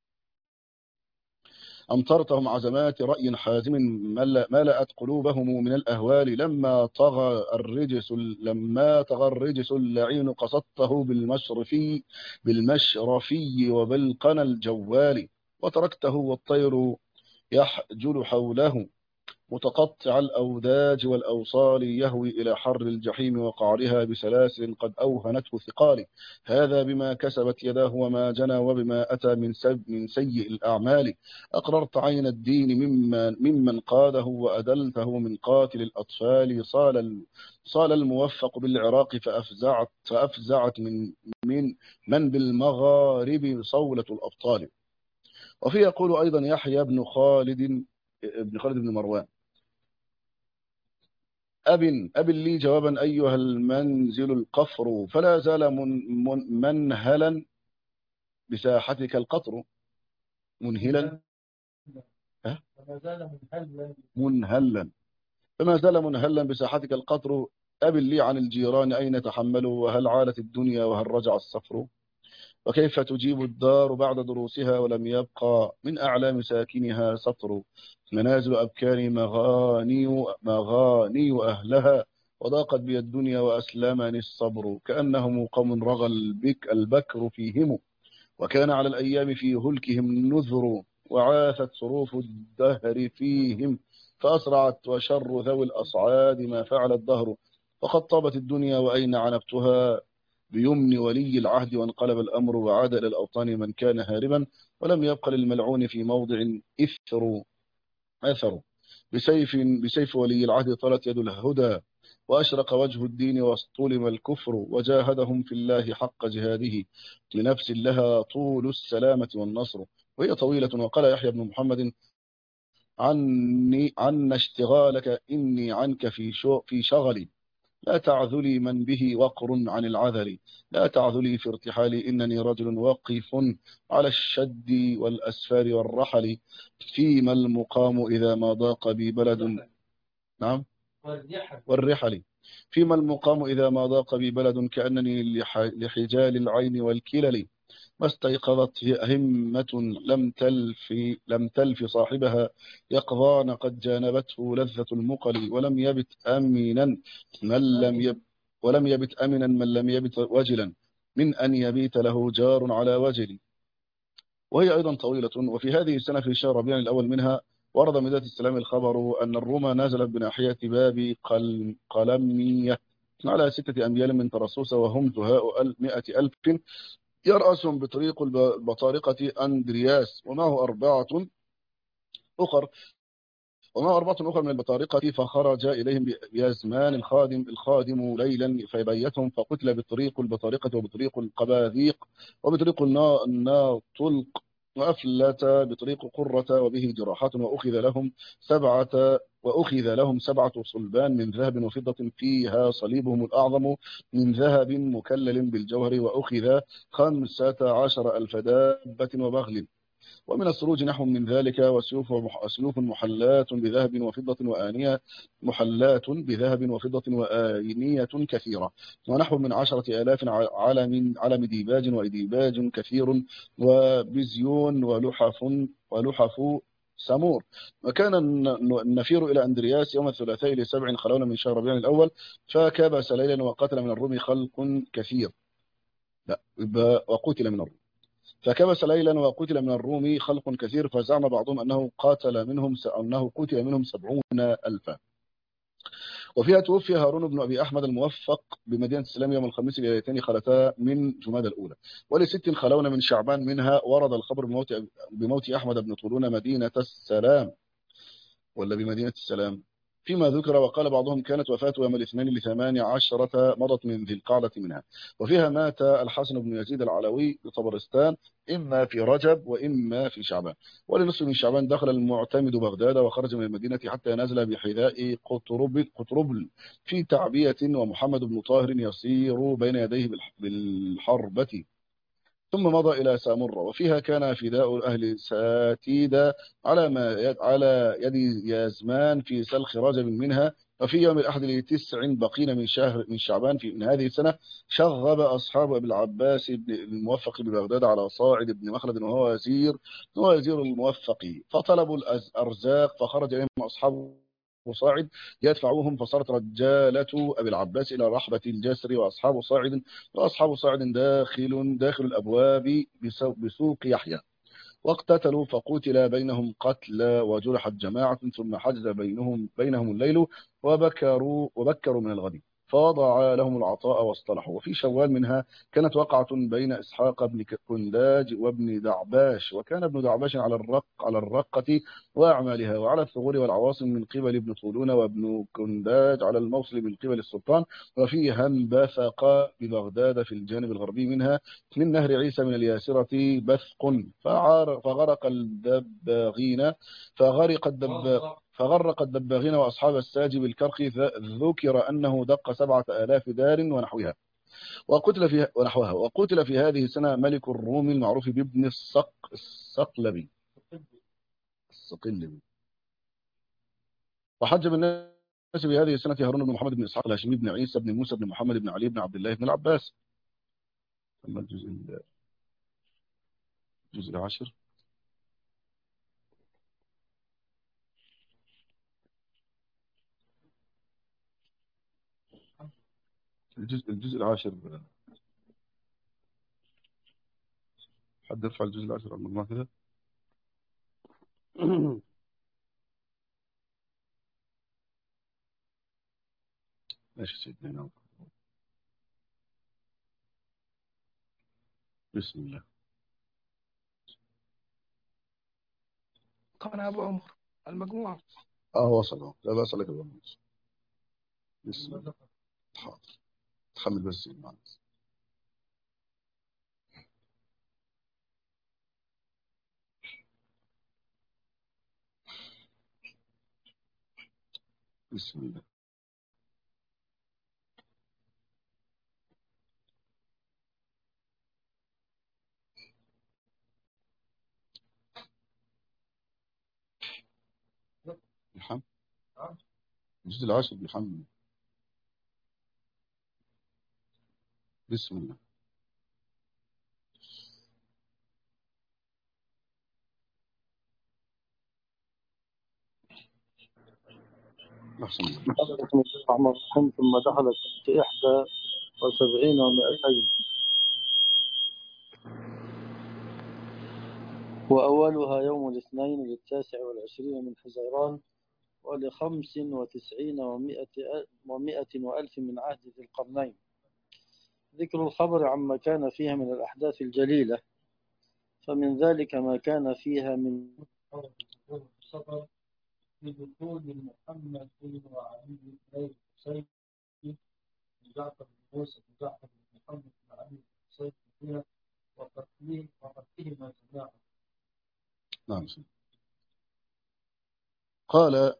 أمطرتهم عزمات رأي حازم ملأت قلوبهم من الأهوال. لما طغى الرجس لما طغى الرجس اللعين قصدته بالمشرفي بالمشرفي وبالقنا الجوال، وتركته والطير يحجل حوله متقطع الأوداج والأوصال، يهوي إلى حر الجحيم وقعرها بسلاسل قد أوهنته ثقال. هذا بما كسبت يداه وما جنى، وبما أتى من سب من سيء الأعمال. أقررت عين الدين ممن, ممن قاده، وأدلته من قاتل الأطفال. صال صال الموفق بالعراق فأفزعت فأفزعت من من من بالمغارب صولة الأبطال. وفي يقول أيضا يحيى بن خالد ابن خالد بن مروان: أب أب لي جوابا أيها المنزل القفر، فلا زال من من منهلا بساحتك القطر. منهلا ها؟ منهلا فما زال منهلا بساحتك القطر. أب لي عن الجيران أين تحملوا، وهل عالت الدنيا وهل رجع السفر. وكيف تجيب الدار بعد دروسها، ولم يبقى من أعلام ساكنها سطر. منازل أبكاري مغاني مغاني أهلها، وضاقت بي الدنيا وأسلمني الصبر. كأنهم قوم رغى البك البكر فيهم، وكان على الأيام في هلكهم نذر. وعاثت صروف الدهر فيهم، فأسرعت وشر ذوي الأصعاد ما فعل الدهر. وقد طابت الدنيا وأين عنبتها بيمن ولي العهد، وانقلب الأمر وعاد إلى الأوطان من كان هاربا. ولم يبق للملعون في موضع إثر أثر. بسيف بسيف ولي العهد طلت يد الهدى، وأشرق وجه الدين واصطلم الكفر. وجاهدهم في الله حق جهاده، لنفس لها طول السلامة والنصر. وهي طويلة. وقال يحيى بن محمد: عني عن اشتغالك إني عنك في شو في شغلي، لا تعذلي من به وقر عن العذل. لا تعذلي في ارتحالي إنني رجل واقف على الشد والأسفار والرحل. فيما المقام إذا ما ضاق بي بلد. نعم. والرحل. فيما المقام إذا ما ضاق بي بلد كأنني لح- لحجال العين والكلل. ما استيقظت همة لم تلف لم تلف صاحبها يقظان قد جانبته لذة المقل. ولم يبت أمنا من لم يب ولم يبت أمنا من لم يبت وجلا من أن يبيت له جار على وجل. وهي أيضا طويلة. وفي هذه السنة في شهر ربيع الأول منها ورد من ذات السلام الخبر أن الروم نزلت بناحية باب قل- قلمية على ستة أميال من طرسوس، وهم زهاء ال- مئة ألف يرأسهم بطريق الب- البطارقة أندرياس ومعه أربعة أخر ومعه أربعة أخر من البطارقة. فخرج إليهم بيزمان الخادم الخادم ليلا فبيتهم، فقتل بطريق البطارقة وبطريق القباذيق وبطريق النا- الناطلق، وأفلت بطريق قرة وبه جراحات. وأخذ لهم سبعة وأخذ لهم سبعة صلبان من ذهب وفضة فيها صليبهم الأعظم من ذهب مكلل بالجوهر. وأخذ خمسة عشر ألف دابة وبغل. ومن السروج نحو من ذلك، وسيوف ومح- سيوف محلات بذهب وفضة وآنية محلات بذهب وفضة وآنية كثيرة. ونحو من عشرة آلاف ع- علم علم ديباج وإديباج كثير وبزيون ولحف ولحف سمور. وكان الن- النفير إلى أندرياس يوم الثلاثاء لسبع خلون من شهر ربيع الأول، فكبس ليلا وقتل من الروم خلق كثير. لا يبقى وقتل من الروم فكبس ليلا وقتل من الروم خلق كثير. فزعم بعضهم أنه قاتل منهم أنه قتل منهم سبعون ألفا. وفيها توفي هارون بن أبي أحمد الموفق بمدينة السلام يوم الخميس الليلتين خلتا من جماد الأولى. ولست خلون من شعبان منها ورد الخبر بموت بموت أحمد بن طولون مدينة السلام ولا بمدينة السلام فيما ذكر. وقال بعضهم كانت وفاته يوم الاثنين لثمان عشرة مضت من ذي القعدة منها. وفيها مات الحسن بن يزيد العلوي بطبرستان إما في رجب وإما في شعبان. ولنصف من شعبان دخل المعتمد بغداد وخرج من المدينة حتى نزل بحذاء قطرب قطربل في تعبية. ومحمد بن طاهر يسير بين يديه بالح- بالحربة ثم مضى إلى سامرة. وفيها كان فداء أهل ساتيدا على ما يد على يد يزمان في سلخ رجب منها. وفي يوم الأحد لتسع بقين من شهر من شعبان في من هذه السنة شغب أصحاب أبي العباس بن الموفق ببغداد على صاعد بن مخلد وهو وزير وهو وزير الموفق، فطلبوا الأرزاق فخرج إليهم أصحاب صاعد يدفعوهم. فصارت رجالة أبي العباس إلى رحبة الجسر، وأصحاب صاعد وأصحاب صاعد داخل داخل الأبواب بسو- بسوق يحيى. واقتتلوا فقتل بينهم قتلى وجرحت جماعة. ثم حجز بينهم بينهم الليل وبكروا وبكروا من الغد فوضع لهم العطاء واصطلحوا. وفي شوال منها كانت وقعة بين إسحاق بن كنداج وابن دعباش. وكان ابن دعباش على الرق على الرقة وأعمالها وعلى الثغور والعواصم من قبل ابن طولون، وابن كنداج على الموصل من قبل السلطان. وفي هنبثق ببغداد في الجانب الغربي منها من نهر عيسى من الياسرة بثق. فعار فغرق الدباغين فغرق الدب فغرق الدباغين وأصحاب الساج بالكرخ. ذ- ذكر أنه دق سبعة آلاف دار ونحوها وقتل في ونحوها وقتل في هذه السنة ملك الروم المعروف بابن الصق الصقلبي الصقلبي. وحج بالناس بهذه السنة هارون بن محمد بن إسحاق الهاشمي بن عيسى بن موسى بن محمد بن علي بن عبد الله بن العباس. أما الجزء الجزء العاشر الجزء الجزء العاشر حد يرفع الجزء العاشر على المجموعة كده. ماشي سيدنا نعم. بسم الله. طبعا يا أبو عمر المجموعة. اه وصل اهو، لا بأس عليك يا بابا. بسم الله. حاضر. تحمل بس معنا. بسم الله. الحمد الجزء العاشر بحمد. بسم الله. أحسن الله. قال بسم الله الرحمن الرحيم ثم دخلت في إحدى وسبعين ومائتين وأولها يوم الاثنين للتاسع والعشرين من حزيران ولخمس وتسعين ومائة ومائة وألف من عهد ذي القرنين. ذكر الخبر عما كان فيها من الأحداث الجليلة، فمن ذلك ما كان فيها من السفر بدخول محمد وعلي بن الحسين بن جعفر بن موسى بن جعفر بن محمد بن علي بن الحسين فيها وقتله وقتلهما جماعة. نعم. قال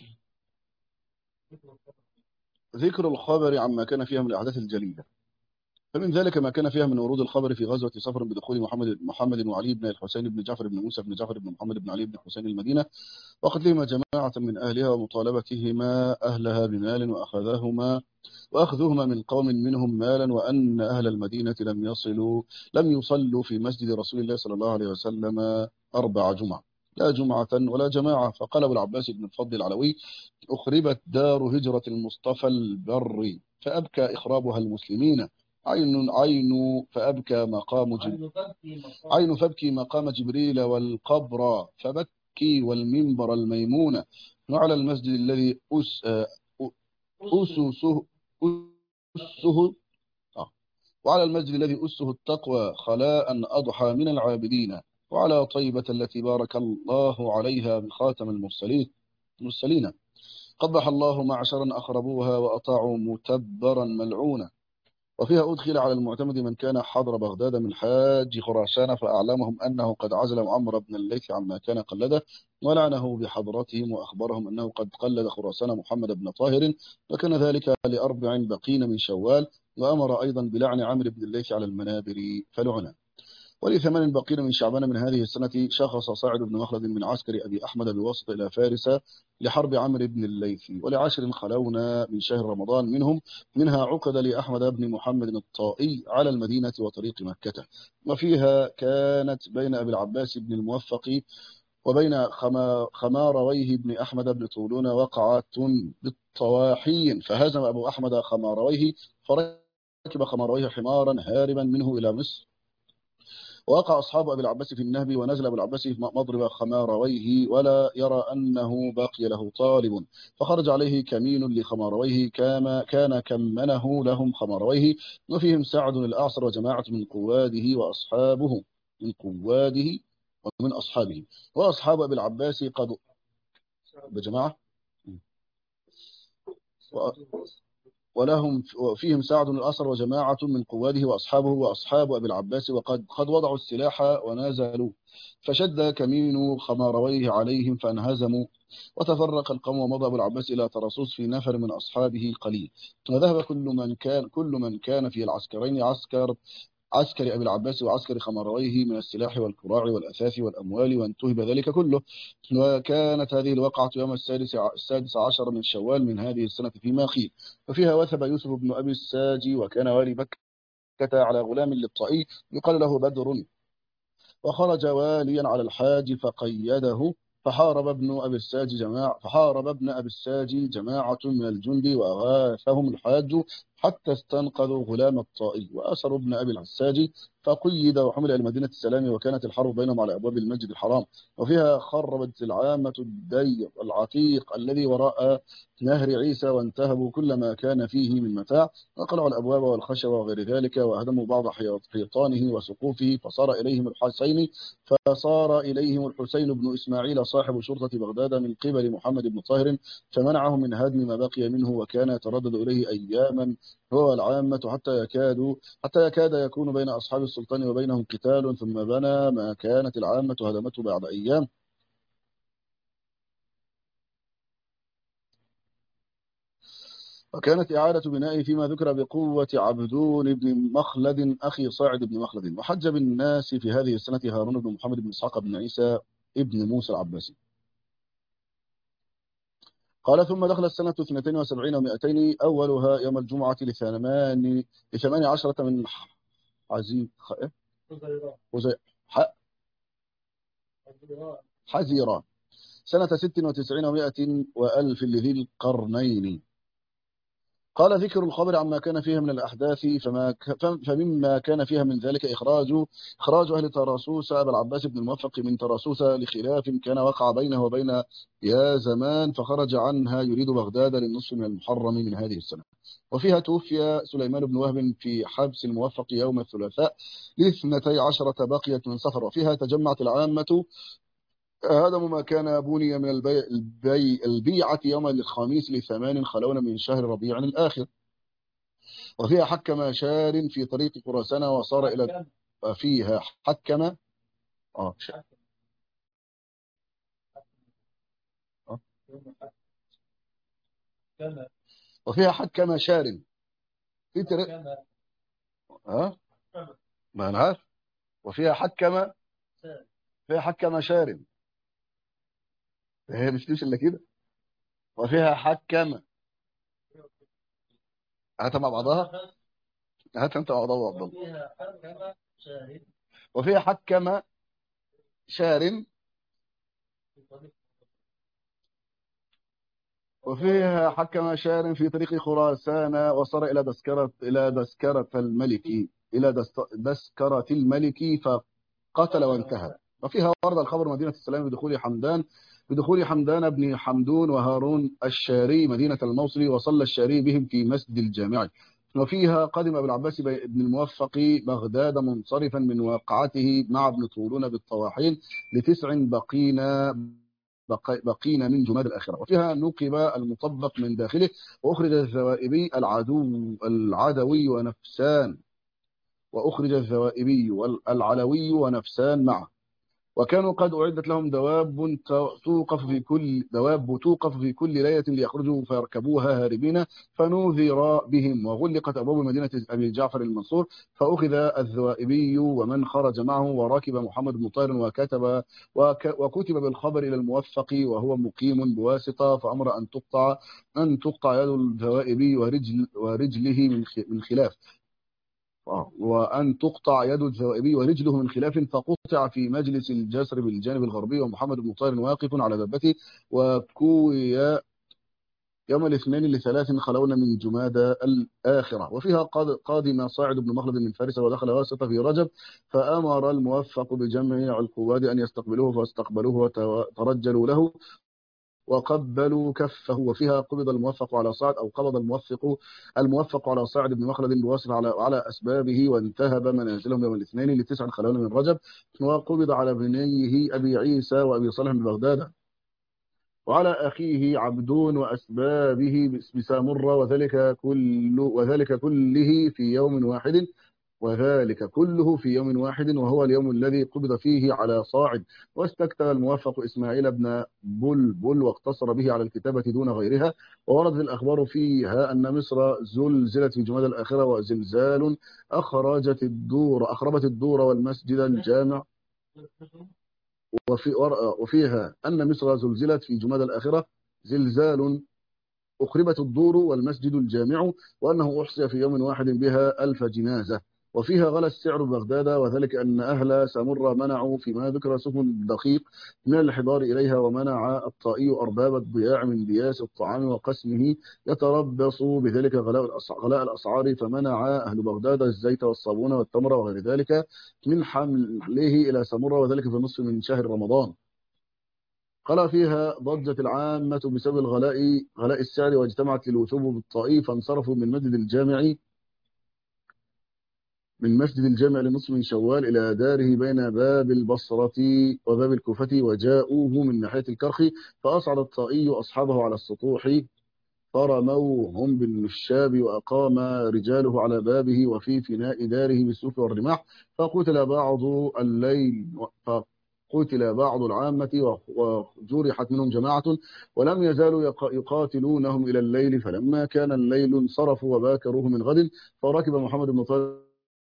ذكر الخبر عما كان فيها من الأحداث الجليلة، فمن ذلك ما كان فيها من ورود الخبر في غزوة صفر بدخول محمد محمد وعلي بن الحسين بن جعفر بن موسى بن جعفر بن محمد بن علي بن الحسين المدينة، وقتلهما جماعة من أهلها ومطالبتهما أهلها بمال وأخذهما وأخذهما من قوم منهم مالا، وأن أهل المدينة لم يصلوا لم يصلوا في مسجد رسول الله صلى الله عليه وسلم أربع جمع، لا جمعة ولا جماعة. فقال أبو العباس بن الفضل العلوي: أخربت دار هجرة المصطفى البر فأبكى إخرابها المسلمين، عين عين فأبكى مقام جبريل عين فابكي مقام جبريل والقبر فبكي والمنبر الميمون، وعلى المسجد الذي أس أسسه أسه آه. وعلى المسجد الذي أسه التقوى خلاء أضحى من العابدين، وعلى طيبة التي بارك الله عليها بخاتم المرسلين المرسلين قبح الله معشرا أخربوها وأطاعوا متبرا ملعونا. وفيها أدخل على المعتمد من كان حضر بغداد من حاج خراسان فأعلمهم أنه قد عزل معمر بن الليث عما كان قلده، ولعنه بحضرتهم وأخبرهم أنه قد قلد خراسان محمد بن طاهر، وكان ذلك لأربع بقين من شوال، وأمر أيضا بلعن عمرو بن الليث على المنابر فلعنا. ولثمان بقين من شعبان من هذه السنة شخص صاعد بن مخلد من عسكر أبي أحمد بواسطة إلى فارس لحرب عمرو بن الليث، ولعشر خلونا من شهر رمضان منهم منها عقد لأحمد بن محمد الطائي على المدينة وطريق مكة. وفيها كانت بين أبي العباس بن الموفق وبين خما خمارويه بن أحمد بن طولون وقعة بالطواحين، فهزم أبو أحمد خمارويه فركب خمارويه حمارا هاربا منه إلى مصر، ووقع أصحاب أبي العباس في النهب، ونزل أبو العباس مضرب خمارويه ولا يرى أنه باقي له طالب، فخرج عليه كمين لخمارويه كما كان كمنه لهم خمارويه، وفيهم سعد الأعصر وجماعة من قواده وأصحابه من قواده ومن أصحابه. وأصحاب أبي العباس قد بجماعة ولهم فيهم سعد الأسر وجماعة من قواده وأصحابه وأصحاب أبي العباس، وقد قد وضعوا السلاح ونازلوا، فشد كمين خمارويه عليهم فانهزموا، وتفرق القوم، ومضى أبو العباس إلى طرسوس في نفر من أصحابه قليل، وذهب كل من كان كل من كان في العسكرين عسكر عسكر أبي العباس وعسكر خمرويه من السلاح والكراع والأثاث والأموال، وانتهب ذلك كله. وكانت هذه الوقعة يوم السادس السادس عشر من شوال من هذه السنة فيما قيل. وفيها وثب يوسف بن أبي الساجي، وكان والي مكة على غلام للطائي يقال له بدر، وخرج واليا على الحاج فقيده، فحارب ابن أبي الساج جماعة فحارب ابن أبي الساج جماعة من الجند وأغاثهم الحاج حتى استنقذوا غلام الطائي، وأسروا ابن أبي الساج فقيد وحمل إلى مدينة السلام، وكانت الحرب بينهم على أبواب المسجد الحرام. وفيها خربت العامة الدير العتيق الذي وراء نهر عيسى، وانتهبوا كل ما كان فيه من متاع، وقلعوا الأبواب والخشب وغير ذلك، وهدموا بعض حيطانه وسقوفه، فصار إليهم الحسين فصار إليهم الحسين بن إسماعيل صاحب شرطة بغداد من قبل محمد بن طاهر، فمنعهم من هدم ما بقي منه، وكان يتردد إليه أياما هو العامة حتى يكاد حتى يكاد يكون بين أصحاب السلطان وبينهم قتال، ثم بنى ما كانت العامة هدمته بعد أيام. وكانت إعادة بنائه فيما ذكر بقوة عبدون بن مخلد أخي صاعد بن مخلد. وحج بالناس في هذه السنة هارون بن محمد بن إسحاق بن عيسى ابن موسى العباسي. قال ثم دخل السنة اثنتين وسبعين ومائتين أولها يوم الجمعة لثمان لثمان عشرة من حزي حزي حزيران سنة ست وتسعين ومائة وألف لذي القرنين. قال ذكر الخبر عما كان فيها من الأحداث فما ك... فمما كان فيها من ذلك إخراج إخراج أهل طراسوس أبا العباس بن الموفق من طراسوس لخلاف كان وقع بينه وبين يا زمان فخرج عنها يريد بغداد للنصف من المحرم من هذه السنة. وفيها توفي سليمان بن وهب في حبس الموفق يوم الثلاثاء لاثنتي عشرة بقيت من سفر. وفيها تجمعت العامة هدم ما كان بني من البي... البي... البيعة يوم الخميس لثمان خلون من شهر ربيع الآخر. وفيها حكم شار في طريق خراسان وصار إلى فيها حكم آه. آه. وفيها حكم شار في طريق ها آه. ما أنا عارف. وفيها حكم فيها حكم شار هي مش تمشي إلا كده. وفيها حكم هاتها مع بعضها هاتها أنت مع بعضها عبد الله. وفيها حكم شار وفيها حكم شار في طريق خراسان وصار إلى دسكرة إلى دسكرة الملك إلى دسكرة الملك فقتل وانتهى. وفيها ورد الخبر مدينة السلام بدخول حمدان بدخول حمدان بن حمدون وهارون الشاري مدينة الموصل وصلى الشاري بهم في مسجد الجامع. وفيها قدم أبو العباس بن الموفق بغداد منصرفا من واقعته مع ابن طولون بالطواحين لتسع بقين بقين من جماد الآخرة. وفيها نقب المطبق من داخله وأخرج الذوائبي العدو العدوي ونفسان وأخرج الذوائبي والعلوي ونفسان معه. وكانوا قد أعدت لهم دواب توقف في كل دواب توقف في كل ليلة ليخرجوا فيركبوها هاربين فنوذر بهم. وغلقت أبواب مدينة أبي جعفر المنصور فأخذ الذوائبي ومن خرج معه وركب محمد بن طاهر وكتب وك وكتب بالخبر إلى الموفق وهو مقيم بواسطة فأمر أن تقطع أن تقطع يد الذوائبي ورجل ورجله من من خلاف وأن تقطع يد الذوائبي ورجله من خلاف فقطع في مجلس الجسر بالجانب الغربي ومحمد بن طاهر واقف على دابته وكوي يوم الاثنين لثلاث خلون من جمادى الآخرة. وفيها قادم صاعد بن مخلد من فارس ودخل واسطة في رجب فأمر الموفق بجمع القواد أن يستقبلوه فاستقبلوه وترجلوا له وقبلوا كفه. وفيها قبض الموفق على صعد أو قبض الموفق الموفق على صعد بن مخلد بواسط على على أسبابه وانتهب منازلهم يوم الاثنين لتسع خلون من رجب. وقبض على بنيه أبي عيسى وأبي صالح ببغداد وعلى أخيه عبدون وأسبابه بسامرة وذلك كل وذلك كله في يوم واحد وذلك كله في يوم واحد وهو اليوم الذي قبض فيه على صاعد. واستكتب الموفق إسماعيل بن بلبل واقتصر به على الكتابة دون غيرها. ووردت الأخبار فيها أن مصر زلزلت في جماد الآخرة وزلزال أخرجت الدور أخربت الدور والمسجد الجامع. وفي وفيها أن مصر زلزلت في جماد الآخرة زلزال أخربت الدور والمسجد الجامع وأنه أحصي في يوم واحد بها ألف جنازة. وفيها غلى السعر ببغداد وذلك أن أهل سامرة منعوا فيما ذكر سفن الدقيق من الحضار إليها ومنع الطائي أرباب الضياع من دياس الطعام وقسمه يتربصوا بذلك غلاء الأسعار فمنع أهل بغداد الزيت والصابون والتمر وغير ذلك من حمله إلى سامرة وذلك في النصف من شهر رمضان. قال فيها ضجت العامة بسبب الغلاء غلاء السعر واجتمعت للوثوب بالطائي فانصرفوا من مسجد الجامع من مسجد الجامع لنصف من شوال إلى داره بين باب البصرة وباب الكوفة وجاءوه من ناحية الكرخ فأصعد الطائي أصحابه على السطوح فرموهم بالنشاب وأقام رجاله على بابه وفي فناء داره بالسيوف والرماح فقتل بعض الليل فقتل بعض العامة وجرحت منهم جماعة ولم يزالوا يقاتلونهم إلى الليل فلما كان الليل انصرفوا وباكروه من غد فركب محمد بن طاهر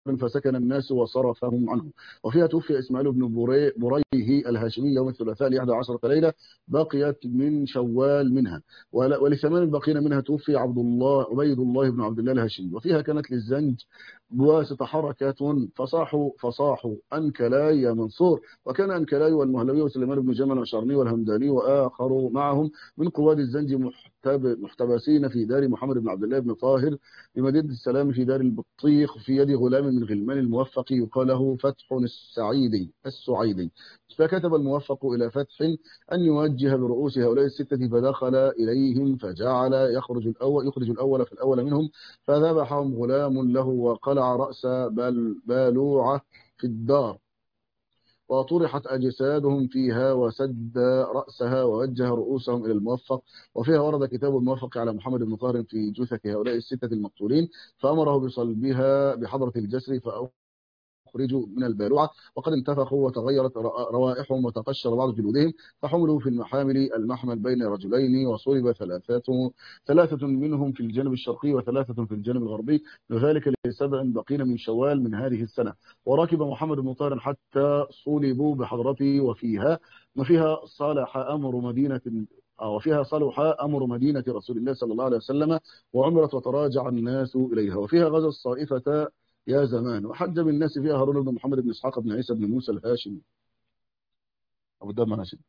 فسكن الناس وصرفهم عنه. وفيها توفي إسماعيل بن بري بريه الهاشمي يوم الثلاثاء لإحدى عشرة ليلة بقيت من شوال منها، ولثمان الباقين منها توفي عبد الله عبيد الله بن عبد الله الهاشمي. وفيها كانت للزنج بواسطة حركة فصاحوا فصاحوا أنكلاي يا منصور، وكان أنكلاي والمهلوي وسليمان بن جمل والشرني والهمداني وآخر معهم من قواد الزنج محتبسين في دار محمد بن عبد الله بن طاهر بمدينة السلام في دار البطيخ في يد غلام من غلمان الموفق يقال له فتح السعيدي السعيدي. فكتب الموفق إلى فتح أن يوجه برؤوس هؤلاء الستة، فدخل إليهم فجعل يخرج الأول يخرج الأول في الأول منهم، فذبحهم غلام له وقلع رأس بال بالوعة في الدار، وطرحت أجسادهم فيها وسد رأسها ووجه رؤوسهم إلى الموفق. وفيها ورد كتاب الموفق على محمد بن طاهر في جثث هؤلاء الستة المقتولين، فأمره بصلبها بحضرة الجسر فأخرجوا من البالوعة، وقد انتفخوا وتغيرت روائحهم وتقشر بعض جلودهم، فحملوا في المحامل المحمل بين رجلين، وصلب ثلاثة ثلاثة منهم في الجانب الشرقي وثلاثة في الجانب الغربي، وذلك لسبع بقين من شوال من هذه السنة. وركب محمد بن طاهر حتى صلبوا بحضرته. وفيها وفيها صالح أمر مدينة وفيها صلح أمر مدينة رسول الله صلى الله عليه وسلم، وعمرت وتراجع الناس إليها. وفيها غزا الصائفة يا زمان، وحج بالناس فيها هارون بن محمد بن إسحاق بن عيسى بن موسى الهاشمي أبو الدم هاشمي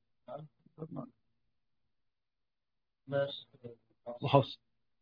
وحفص.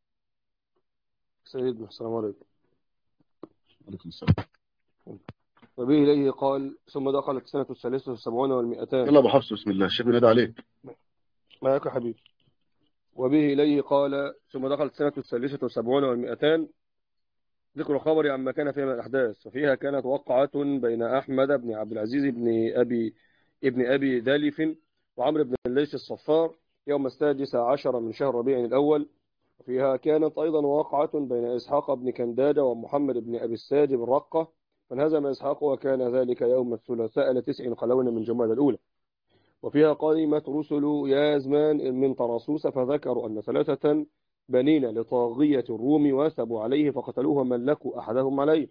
سيدنا السلام عليكم. عليكم السلام. وبه إليه قال ثم دخلت سنة الثالثة والسبعون والمئتان. يلا أبو حفص بسم الله، الشيخ بينادي عليك. معك يا حبيبي. وبه إليه قال ثم دخلت سنة الثالثة والسبعون والمئتان، ذكر خبر عما كان فيها من الأحداث. وفيها كانت وقعة بين أحمد بن عبد العزيز بن أبي ابن أبي دالف وعمرو بن الليث الصفار يوم السادس عشر من شهر ربيع الأول. وفيها كانت أيضا وقعة بين إسحاق بن كندادة ومحمد بن أبي الساج بالرقة، فانهزم إسحاق، وكان ذلك يوم الثلاثاء لتسع خلون من جماد الأولى. وفيها قدمت رسل يازمان من طرسوس، فذكروا أن ثلاثة بنين لطاغية الروم واثبوا عليه فقتلوه وملكوا أحدهم عليه.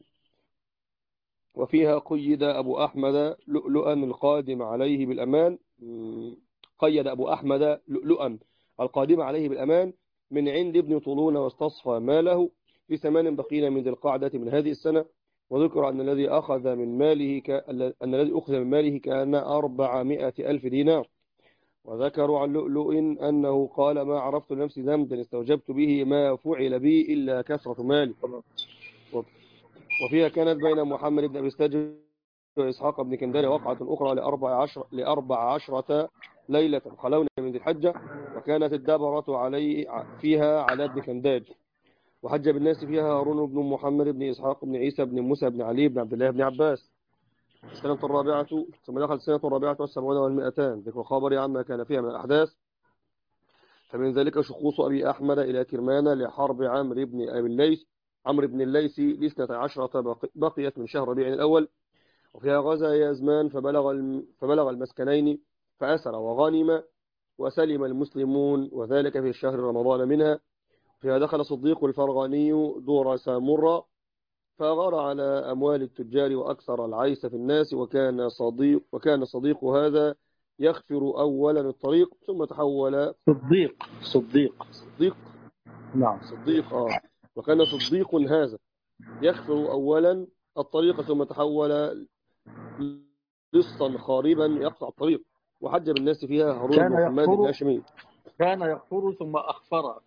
وفيها قيد أبو أحمد لؤلؤا القادم عليه بالأمان قيد أبو أحمد لؤلؤا القادم عليه بالأمان من عند ابن طولون، واستصفى ماله في ثمان بقين من ذي القعدة من هذه السنة. وذكر أن الذي أخذ من ماله ك... أن الذي أخذ من ماله كان أربعمائة ألف دينار. وذكروا عن لؤلؤ أنه قال ما عرفت نفسي ذنبا استوجبت به ما فعل بي إلا كثرة مالي. وفيها كانت بين محمد بن أبي الساج وإسحاق بن كنداري وقعة أخرى لأربع عشر لأربع عشرة ليلة خلون من ذي الحجة، وكانت الدابرة علي فيها على ابن كنداج. وحج بالناس فيها هارون بن محمد بن إسحاق بن عيسى بن موسى بن علي بن عبد الله بن عباس. السنة الرابعة ثم دخل السنة الرابعة والسبعون والمئتان، ذكر خبر عما كان فيها من الأحداث. فمن ذلك شخوص أبي أحمد إلى كرمان لحرب عمرو بن أبي الليث عمرو بن الليث لاثنتا عشرة بقيت من شهر ربيع الأول. وفيها غزا يزمان فبلغ فبلغ المسكنين فأسر وغنم وسلم المسلمون، وذلك في الشهر رمضان منها. فيها دخل صديق الفرغاني دور سامرة فغار على أموال التجار وأكثر العيس في الناس، وكان صديق وكان صديق هذا يغفر أولا الطريق ثم تحول صديق صديق صديق نعم صديق آه وكان صديق هذا يغفر أولا الطريق ثم تحول لصا خاربا يقطع الطريق. وحج بالناس فيها هارون كان بن محمد يغفر الهاشمي. كان يغفر ثم أخفر.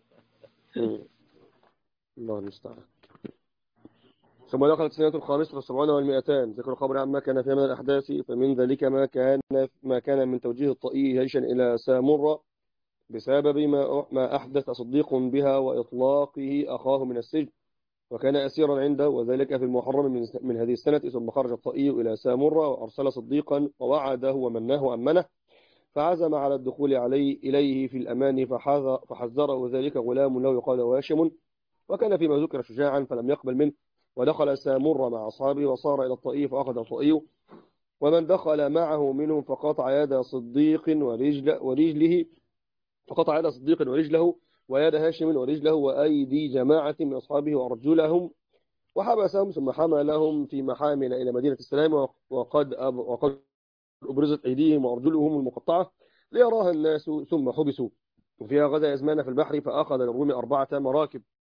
الله المستعان. ثم دخلت سنة الخامسة والسبعون والمئتان، ذكر خبر عما كان فيها من الأحداث. فمن ذلك ما كان ما كان من توجيه الطائي هيشا إلى سامرة بسبب ما ما أحدث صديق بها وإطلاقه أخاه من السجن، وكان أسيرا عنده، وذلك في المحرم من, من هذه السنة. ثم خرج الطائي إلى سامرة وأرسل صديقا ووعده ومناه وأمنه، فعزم على الدخول عليه إليه في الأمان، فحذره ذلك غلام له يقال واشم، وكان فيما ذكر شجاعا فلم يقبل منه. ودخل سامر مع أصحابه وصار إلى الطائي فأخذ الطائي، ومن دخل معه منهم فقطع يد صديق ورجل ورجله فقطع يد صديق ورجله ويد هاشم ورجله وأيدي جماعة من أصحابه وأرجلهم وحبسهم ثم حملهم في محامل إلى مدينة السلام، وقد أب وقد أبرزت أيديهم وأرجلهم المقطعة ليراها الناس، ثم حبسوا. وفيها غزا يزمان في البحر فأخذ للروم أربعة مراكب،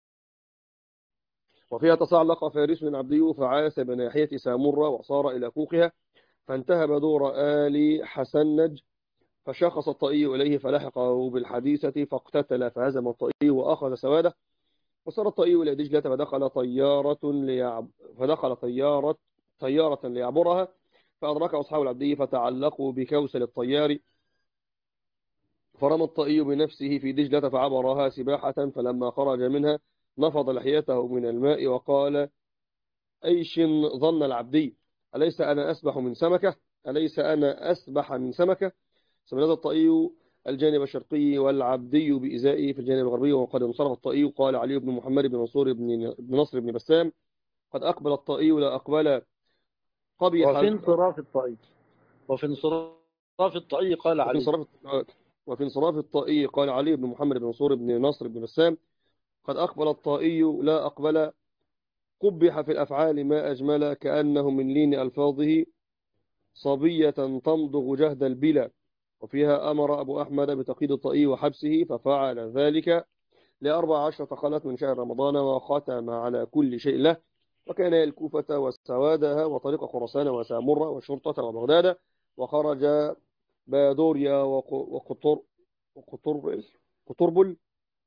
وفيها تصعلق فارس عبدي فعاس بناحية سامرة وصار إلى كوخها، فانتهب دور آل حسنج، فشخص الطائي إليه فلحقه بالحديثة فاقتتل، فهزم الطائي وأخذ سواده. وصار الطائي إلى دجلة فدخل طيارة ليعب فدخل طيارة طيارة ليعبرها، فأدرك أصحاب العبدي فتعلقوا بكوسل الطيار، فرمى الطائي بنفسه في دجلة فعبرها سباحة، فلما خرج منها نفض لحيته من الماء وقال: أيش ظن العبدي، أليس أنا أسبح من سمكة أليس أنا أسبح من سمكة فنادى الطائي الجانب الشرقي والعبدي بإزائه في الجانب الغربي. وقد انصرف الطائي. قال علي بن محمد بن منصور بن بن نصر بن بسام: قد أقبل الطائي لا أقبل قبيح. وفي انصراف الطائي وفي انصراف الطائي قال وفي علي. انصراف وفي انصراف الطائي قال علي بن محمد بن منصور بن نصر بن بسام: قد أقبل الطائي لا أقبل قبح في الأفعال ما أجمل، كأنه من لين ألفاظه صبية تمضغ جهد البلا. وفيها أمر أبو أحمد بتقييد الطائي وحبسه، ففعل ذلك لأربع عشرة خلت من شهر رمضان، وختم على كل شيء له. وكان الكوفة وسوادها وطريق خراسان وسامرة والشرطة وبغداد، وخرج بادوريا وقطر وقطربل قطربل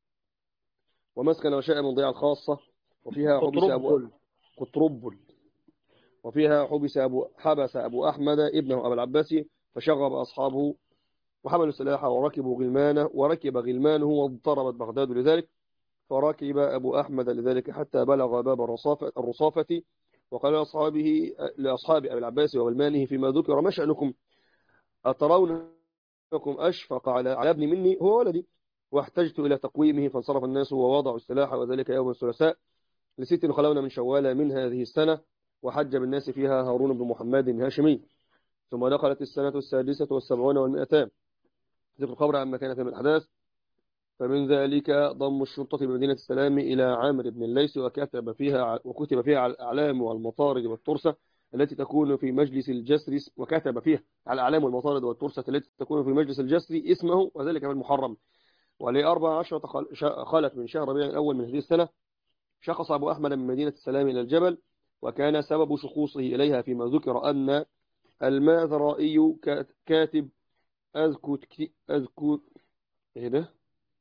ومسكن وشاء من ضياع الخاصة. وفيها حبس أبو قطربل. قطربل وفيها حبس أبو حبس أبو أحمد ابنه أبو العباسي، فشغب أصحابه وحملوا السلاح وركبوا غلمانه وركب غلمانه واضطربت بغداد لذلك، فركب أبو أحمد لذلك حتى بلغ باب الرصافة, الرصافة وقال لأصحابه لأصحاب أبي العباس وغلمانه فيما ذكر: ما شأنكم؟ أترونكم أشفق على على ابني مني؟ هو ولدي. واحتجت إلى تقويمه، فانصرف الناس ووضعوا السلاح، وذلك يوم الثلاثاء لست خلون من شوال من هذه السنة، وحج بالناس فيها هارون بن محمد الهاشمي. ثم دخلت السنة السادسة والسبعون والمئتان. ذكر الخبر عن مكانة من الأحداث. فمن ذلك ضم الشرطة بمدينة السلام إلى عامر بن الليث، وكتب فيها وكتب فيها على الأعلام والمطارد والترسة التي تكون في مجلس الجسر وكتب فيها على الأعلام والمطارد والترسة التي تكون في مجلس الجسر اسمه، وذلك في المحرم. ولأربع عشرة خلت من شهر ربيع الأول من هذه السنة، شخص أبو أحمد من مدينة السلام إلى الجبل، وكان سبب شخوصه إليها فيما ذكر أن الماذرائي كاتب أذكو أذكو إيه ده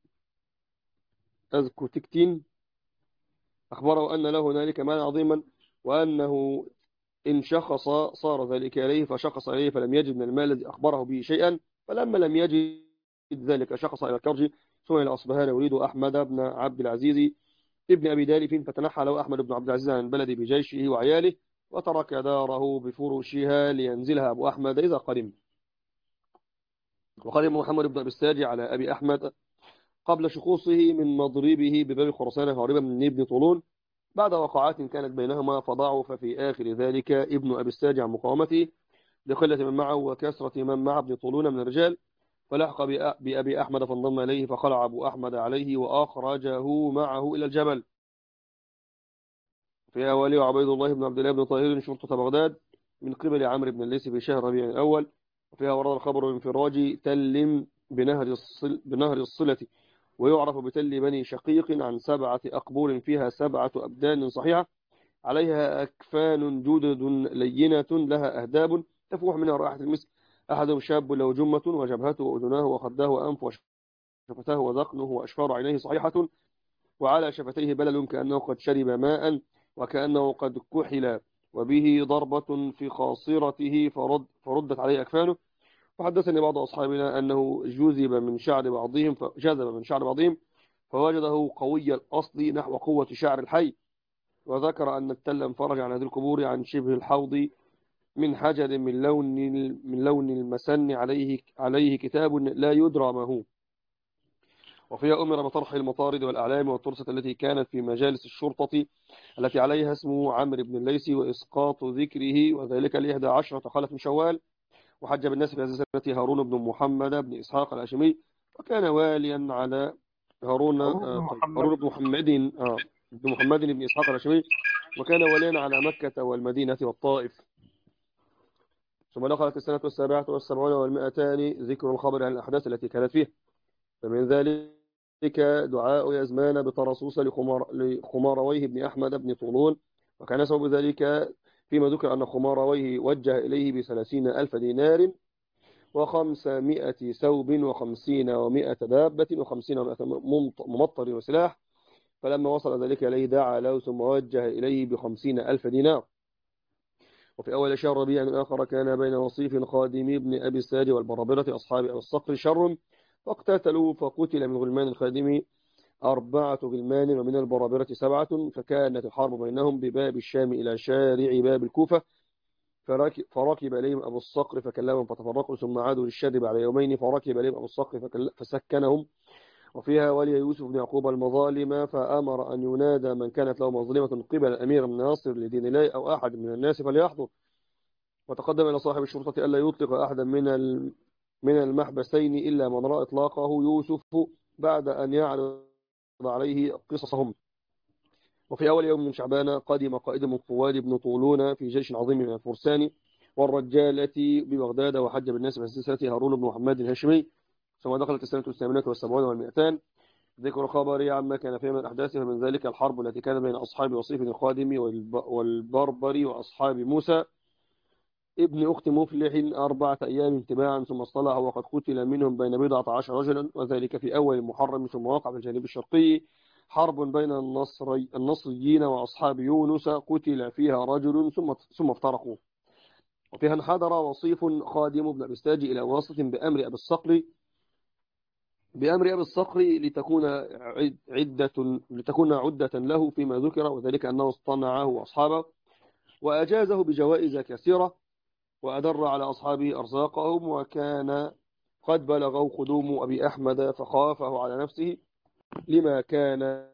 أذكو تكتين أخبره أن له هنالك مالا عظيما، وأنه إن شخص صار ذلك إليه، فشخص إليه فلم يجد من المال الذي أخبره به شيئا، فلما لم يجد ذلك شخص إلى الكرج ثم إلى أصبهان يريد أحمد بن عبد العزيز ابن أبي دالف، فتنحى له أحمد بن عبد العزيز عن البلد بجيشه وعياله، وترك داره بفروشها لينزلها أبو أحمد إذا قدم. وقدم محمد بن أبي الساجي على أبي أحمد قبل شخوصه من مضربه بباب خراسان هاربا من ابن طولون بعد وقعات كانت بينهما، فضعف في آخر ذلك ابن أبي الساجي عن مقاومته لقلة من معه وكثرة من مع ابن طولون من الرجال، فلحق بأبي أحمد فانضم إليه، فخلع أبو أحمد عليه وأخرجه معه إلى الجبل. في أولي عبيد الله بن عبد الله بن طاهر شرطة بغداد من قبل عمرو بن الليث في شهر ربيع الأول. وفيها ورد الخبر من فراج تل بنهر الصل بنهر الصلة، ويعرف بتل بني شقيق، عن سبعة أقبور فيها سبعة أبدان صحيحة عليها أكفان جدد لينة لها أهداب تفوح منها رائحة المسك، أحدهم شاب له جمة وجبهته وأذناه وخداه وأنفه وشفتاه وذقنه وأشفار عينيه صحيحة، وعلى شفتيه بلل كأنه قد شرب ماء، وكأنه قد كحل، وبه ضربة في خاصرته فرد فردت عليه أكفانه. وحدثني بعض أصحابنا أنه جذب من شعر بعضهم فجذب من شعر بعضهم فوجده قوي الأصل نحو قوة شعر الحي. وذكر أن التل انفرج عن هذه القبور عن شبه الحوض من حجر من لون من لون المسن عليه عليه كتاب لا يدرى ما هو. وفيها أمر بطرح المطارد والأعلام والترسة التي كانت في مجالس الشرطة التي عليها اسمه عمرو بن الليث، وإسقاط ذكره، وذلك لإحدى عشرة خلف من شوال. وحج بالناس في هذه السنة هارون بن محمد بن إسحاق الهاشمي، وكان واليا على هارون هارون بن آه طيب محمد هارون بن محمد آه بن محمد بن إسحاق الهاشمي، وكان وليا على مكة والمدينة والطائف. ثم دخلت السنة السابعة والسبعون والمئتان ذكر الخبر عن الأحداث التي كانت فيه، فمن ذلك دعاء يزمان بطرسوس لخمار لخمارويه بن أحمد بن طولون، وكان سبب ذلك فيما ذكر أن خمارويه وجه إليه بثلاثين ألف دينار وخمسمائة ثوب وخمسين ومائة دابة وخمسين ومائة ممطر وسلاح، فلما وصل ذلك إليه دعا له ثم وجه إليه بخمسين ألف دينار. وفي أول شهر ربيع آخر كان بين وصيف خادم ابن أبي الساج والبرابرة أصحاب الصقر شر، فاقتتلوا، فقتل من غلمان الخادم أربعة غلمان ومن البرابرة سبعة، فكانت الحرب بينهم بباب الشام إلى شارع باب الكوفة، فركب, فركب إليهم أبو الصقر فكلمهم فتفرقوا، ثم عادوا للشر بعد يومين فركب إليهم أبو الصقر فسكنهم. وفيها ولي يوسف بن يعقوب المظالم، فأمر أن ينادى من كانت له مظلمة قبل الأمير من ناصر لدين الله أو أحد من الناس فليحضر. وتقدم إلى صاحب الشرطة ألا يطلق أحدا من من المحبسين إلا من رأى إطلاقه يوسف بعد أن يعرض عليه قصصهم. وفي أول يوم من شعبان قدم قائد من قواد بن طولون في جيش عظيم من الفرسان والرجالة ببغداد، وحج بالناس بسلسلة هارون بن محمد الهاشمي. ثم دخلت السنة الثامنة والسبعون والمئتان ذكر خبر عما كان فيه من الأحداث، فمن ذلك الحرب التي كانت بين أصحاب وصيف الخادم والبربري وأصحاب موسى ابن أخت مفلح أربعة أيام تباعا، ثم اصطلح وقد قتل منهم بين بضعة عشر رجلا، وذلك في أول محرم. ثم وقع في الجانب الشرقي حرب بين النصري النصريين وأصحاب يونس، قتل فيها رجل ثم ثم افترقوا. وفيها انحدر وصيف خادم ابن أبي الساج إلى واسط بأمر أبي الصقر بأمر أبي الصقر لتكون عدة لتكون عدة له فيما ذكر، وذلك أنه اصطنعه وأصحابه وأجازه بجوائز كثيرة، وأدر على أصحابه أرزاقهم، وكان قد بلغوا قدوم أبي أحمد فخافه على نفسه لما كان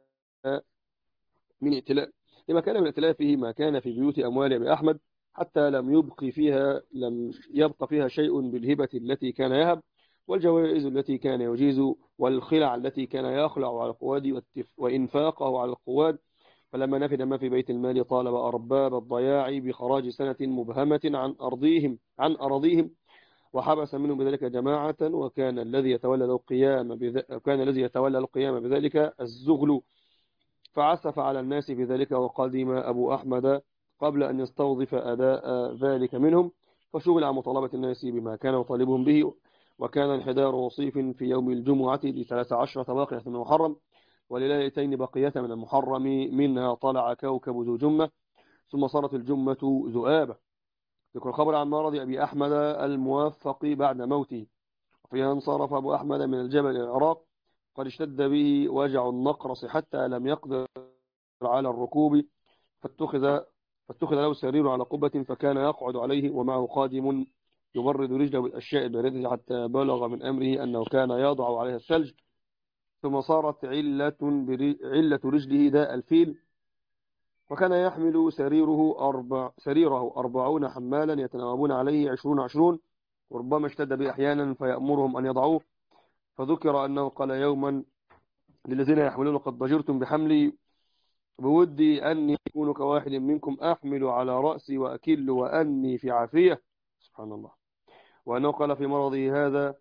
من ائتلاف لما كان من ائتلافه ما كان في بيوت أموال أبي أحمد، حتى لم يبق فيها لم يبق فيها شيء بالهبة التي كان يهب والجوائز التي كان يجيز والخلع التي كان يخلع على القواد وإنفاقه على القواد. فلما نفد ما في بيت المال طالب أرباب الضياع بخراج سنة مبهمة عن أرضيهم عن أراضيهم وحبس منهم بذلك جماعة، وكان الذي يتولى القيام بذلك كان الذي يتولى القيام بذلك الزغل، فعسف على الناس بذلك. وقدم أبو أحمد قبل أن يستوظف أداء ذلك منهم، فشغل عن مطالبة الناس بما كان يطالبهم به. وكان انحدار وصيف في يوم الجمعة لثلاث عشرة باقية من المحرم، ولليلتين بقية من المحرم منها طلع كوكب ذو جمة، ثم صارت الجمة ذؤابة. ذكر الخبر عن مرض أبي أحمد الموفق بعد موته. وفيها انصرف أبو أحمد من الجبل إلى العراق قد اشتد به وجع النقرس حتى لم يقدر على الركوب، فاتخذ فاتخذ له سرير على قبة فكان يقعد عليه، ومعه خادم يبرد رجله بالأشياء الباردة حتى بلغ من أمره أنه كان يضع عليها الثلج. ثم صارت علة علة رجله داء الفيل، وكان يحمل سريره أربع سريره أربعون حمالا يتناوبون عليه عشرون عشرون، وربما اشتد به أحيانا فيأمرهم أن يضعوه. فذكر أنه قال يوما للذين يحملون قد ضجرتم بحملي بودي أني أكون كواحد منكم أحمل على رأسي وأكل وأني في عافية. سبحان الله. وأنه قال في مرضه هذا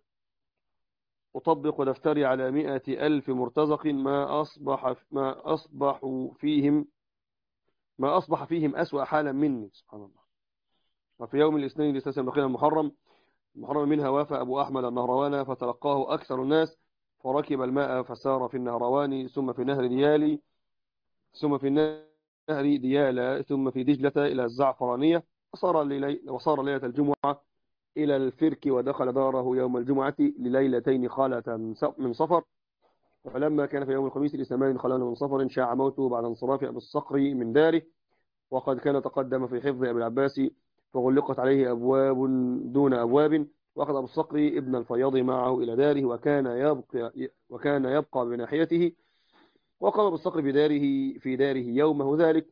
أطبق دفتري على مئة ألف مرتزق ما أصبح ما أصبحوا فيهم ما أصبح فيهم أسوأ حالا مني. سبحان الله. وفي يوم الاثنين لسلسل بقينا المحرم المحرم منها وافى أبو أحمد النهروان فتلقاه أكثر الناس، فركب الماء فسار في النهروان ثم في نهر ديالي ثم في نهر ديالى ثم في دجلة إلى الزعفرانية، وصار, للي وصار ليلة الجمعة إلى الفرك، ودخل داره يوم الجمعة لليلتين خالة من صفر. ولما كان في يوم الخميس لثمان خلال من صفر شاع موته بعد انصراف أبي الصقر من داره، وقد كان تقدم في حفظ أبي العباس فغلقت عليه أبواب دون أبواب، وأخذ أبو الصقر ابن الفياض معه إلى داره، وكان يبقى وكان يبقى بناحيته. وقام أبو الصقر في داره في داره يومه ذلك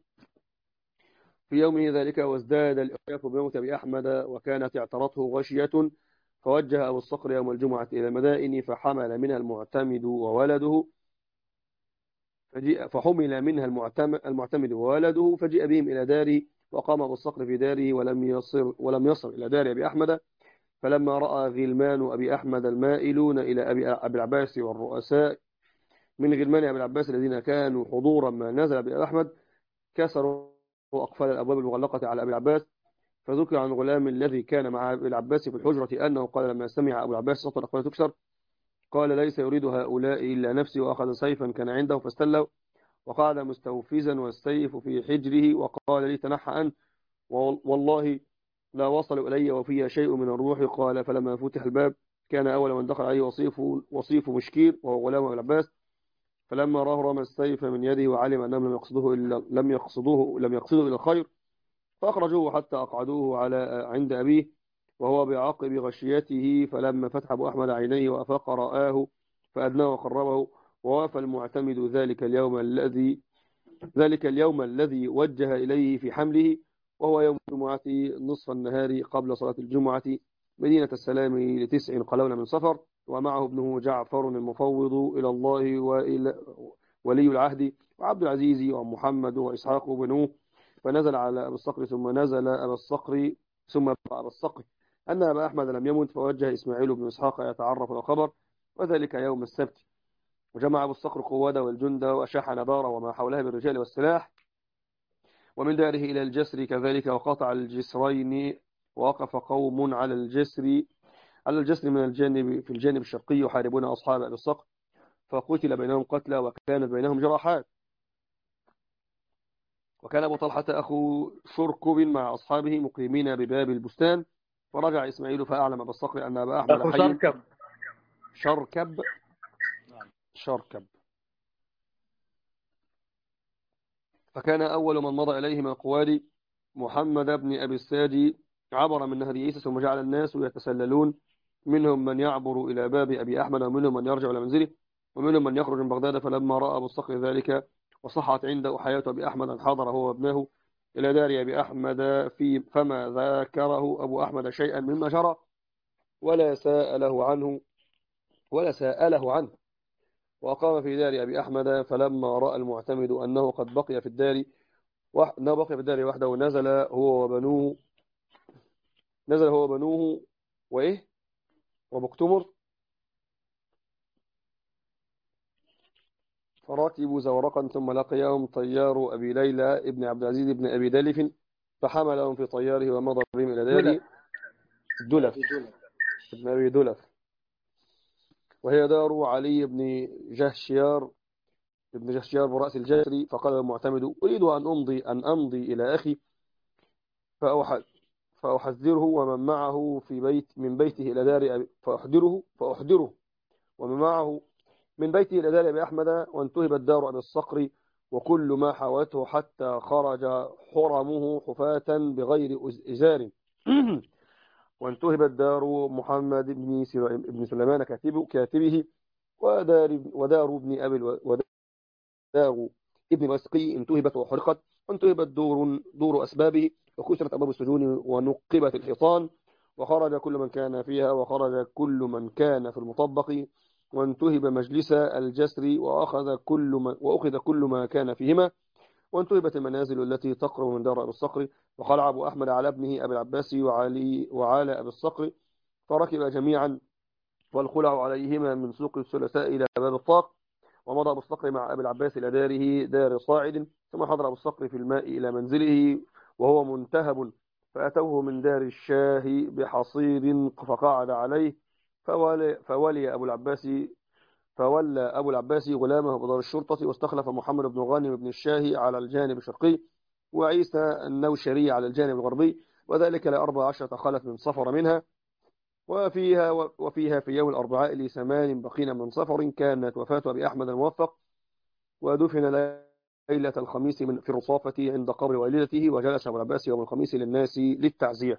في يومه ذلك وازداد الإخلاف بموت أبي أحمد، وكانت اعترته غشية، فوجه أبو الصقر يوم الجمعة إلى المدائن، فحمل منها المعتمد وولده فجيء فحمل منها المعتمد, المعتمد وولده، فجيء بهم إلى داره، وقام أبو الصقر في داره ولم يصل ولم يصل إلى دار أبي أحمد. فلما رأى غلمان أبي أحمد المائلون إلى أبي, أبي العباس والرؤساء من غلمان أبي العباس الذين كانوا حضورا ما نزل أبي أحمد، كسروا أقفال الأبواب المغلقة على أبي العباس. فذكر عن غلام الذي كان مع أبي العباس في الحجرة أنه قال لما سمع أبو العباس صوت الأقفال تكسر قال ليس يريد هؤلاء إلا نفسي، وأخذ سيفا كان عنده فاستله وقعد مستوفزا والسيف في حجره، وقال لي تنحى أنت، والله لا وصل إلي وفي شيء من الروح. قال فلما فتح الباب كان أول من دخل عليه وصيف وصيف مشكير وهو غلام أبي العباس. فلما راه رمى السيف من يده وعلم أنهم لم يقصدوه إلا لم يقصدوه لم يقصدوا إلى الخير، فأخرجوه حتى أقعدوه على عند أبيه وهو بعقب غشيته. فلما فتح أبو أحمد عينيه وأفاق رآه فأدناه وقربه. ووافى المعتمد ذلك اليوم الذي ذلك اليوم الذي وجه إليه في حمله، وهو يوم الجمعة نصف النهار قبل صلاة الجمعة، مدينة السلام لتسع قلون من سفر، ومعه ابنه جعفر المفوض إلى الله وإلى ولي العهد وعبد العزيز ومحمد وإسحاق بنوه. فنزل على أبي الصقر ثم نزل أبا الصقر ثم أبا الصقر أن أبا أحمد لم يمت، فوجه إسماعيل بن إسحاق يتعرف الخبر، وذلك يوم السبت. وجمع أبو الصقر قوادة والجند وشحن داره وما حولها بالرجال والسلاح، ومن داره إلى الجسر كذلك، وقطع الجسرين. ووقف قوم على الجسر على الجسر من الجانب في الجانب الشرقي يحاربون أصحاب أبي الصقر، فقتل بينهم قتلى وكانت بينهم جراحات. وكان أبو طلحة أخو شركب مع أصحابه مقيمين بباب البستان، فرجع إسماعيل فأعلم أبا الصقر أن أبا أحمد أخو حي. شركب. شركب شركب فكان أول من مضى إليه من القواد محمد بن أبي الساجي، عبر من نهر عيسى ثم جعل الناس يتسللون، منهم من يعبر إلى باب أبي أحمد ومنهم من يرجع إلى منزله ومنهم من يخرج من بغداد. فلما رأى أبو الصقر ذلك وصحت عنده حياة أبي أحمد حضر هو وابنه إلى دار أبي أحمد في فما ذاكره أبو أحمد شيئا مما جرى ولا سأله عنه ولا سأله عنه وأقام في دار أبي أحمد. فلما رأى المعتمد أنه قد بقي في الدار أنه بقي في الدار وحده نزل هو وبنوه نزل هو وبنوه وإيه وبكتمر، فركبوا زورقا ثم لقيهم طيار أبي ليلى ابن عبد العزيز بن أبي دلف، فحملهم في طياره ومضى بهم إلى داره دلف ابن أبي دلف، وهي دار علي بن جهشيار ابن جهشيار برأس الجسري. فقال المعتمد أريد أن أمضي أن أمضي إلى أخي فأحذره ومن معه في بيت من بيته إلى دار أبي فأحذره فأحذره ومن معه من بيته إلى دار أبي أحمد، وانتهب الدار أبي الصقر وكل ما حوته حتى خرج حرمه حفاة بغير إزار. وانتهب الدار محمد بن ابن سليمان كاتبه كاتبه ودار ودار ابن أبي ودار ابن مسقي انتهبت وحرقت، وانتهبت دور دور أسبابه وكسرت أبواب السجون ونقبت الحيطان، وخرج كل من كان فيها وخرج كل من كان في المطبق، وانتهب مجلس الجسر وأخذ كل ما وأخذ كل ما كان فيهما، وانتهبت المنازل التي تقرب من دار أبي الصقر. وخلع أبو أحمد على ابنه أبي العباس وعلي وعلى أبي الصقر، فركب جميعا والخلع عليهما من سوق الثلاثاء إلى باب الطاق. ومضى أبو الصقر مع أبي العباس إلى داره دار صاعد، ثم حضر أبو الصقر في الماء إلى منزله وهو منتهب، فأتوه من دار الشاه بحصير فقعد عليه، فولي, فولي أبو العباس فولى أبو العباس غلامه بدار الشرطة، واستخلف محمد بن غانم بن الشاه على الجانب الشرقي وعيسى النوشري على الجانب الغربي، وذلك لأربع عشرة خلف من صفر منها. وفيها وفيها في يوم الأربعاء لثمان بقين من صفر كانت وفاة أبي أحمد الموفق، ودفن ليلة الخميس من في الرصافة عند قبر والدته، وجلس أبو العباس يوم الخميس للناس للتعزية.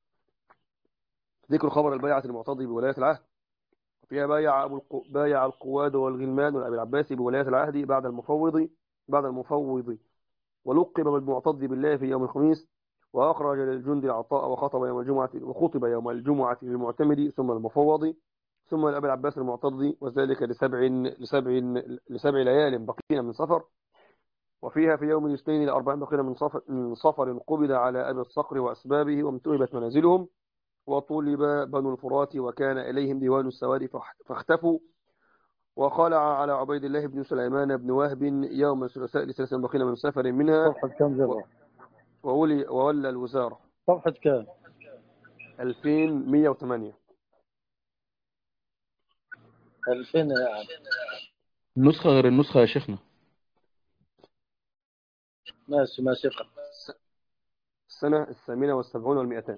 ذكر خبر البيعة المعتضي بولاية العهد. فيها بايع أبو القو... بايع القواد والغلمان والأبي العباس بولاية العهد بعد المفوض بعد المفوض ولقب بالمعتضي بالله في يوم الخميس، وأخرج للجند العطاء وخطب يوم الجمعة وخطب يوم الجمعة للمعتمد ثم المفوض، ثم لأبي العباس المعتضي، وذلك لسبع لسبع لسبع ليال بقين من سفر. وفيها في يوم الاثنين لأربعين بقين من سفر من سفر قبض على أبي الصقر وأسبابه وامتهبت منازلهم، وطلب بنو الفرات وكان إليهم ديوان السواد فاختفوا. وخلع على عبيد الله بن سليمان بن وهب يوم الثلاثاء لثلاث بقين من سفر منها، صفحة كم و- جرة؟ وولي وولى الوزارة. صفحة كم؟ ألفين ومئة وثمانية. ألفين يعني. النسخة غير النسخة يا شيخنا. ماشي ماشي اقرأ. السنة الثامنة والسبعون والمئتان.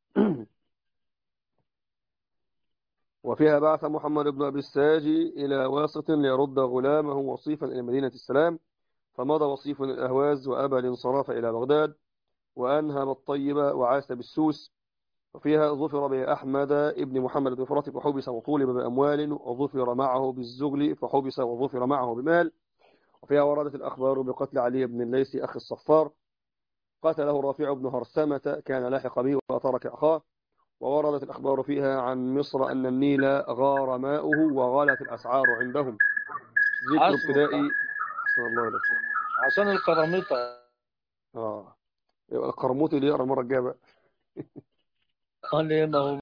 وفيها بعث محمد بن أبي الساجي إلى واسط ليرد غلامه وصيفا إلى مدينة السلام، فمضى وصيف الأهواز وأبى الانصراف إلى بغداد، وأنهب الطيبة وعاس بالسوس. وفيها ظفر بأحمد ابن محمد بن فرات فحبس وطولب بأموال، وظفر معه بالزغل فحبس وظفر معه بمال. وفيها وردت الأخبار بقتل علي بن الليث أخي الصفار، قتله رافع بن هرسمة كان لاحق به وترك أخاه. ووردت الأخبار فيها عن مصر أن النيل غار ماؤه وغالت الأسعار عندهم. ذكر حسبك. ابتدائي. أحسن الله إليك. عشان القرامطة. آه يبقى القرموطي اللي يقرأ المرة الجاية بقى. قال لي انه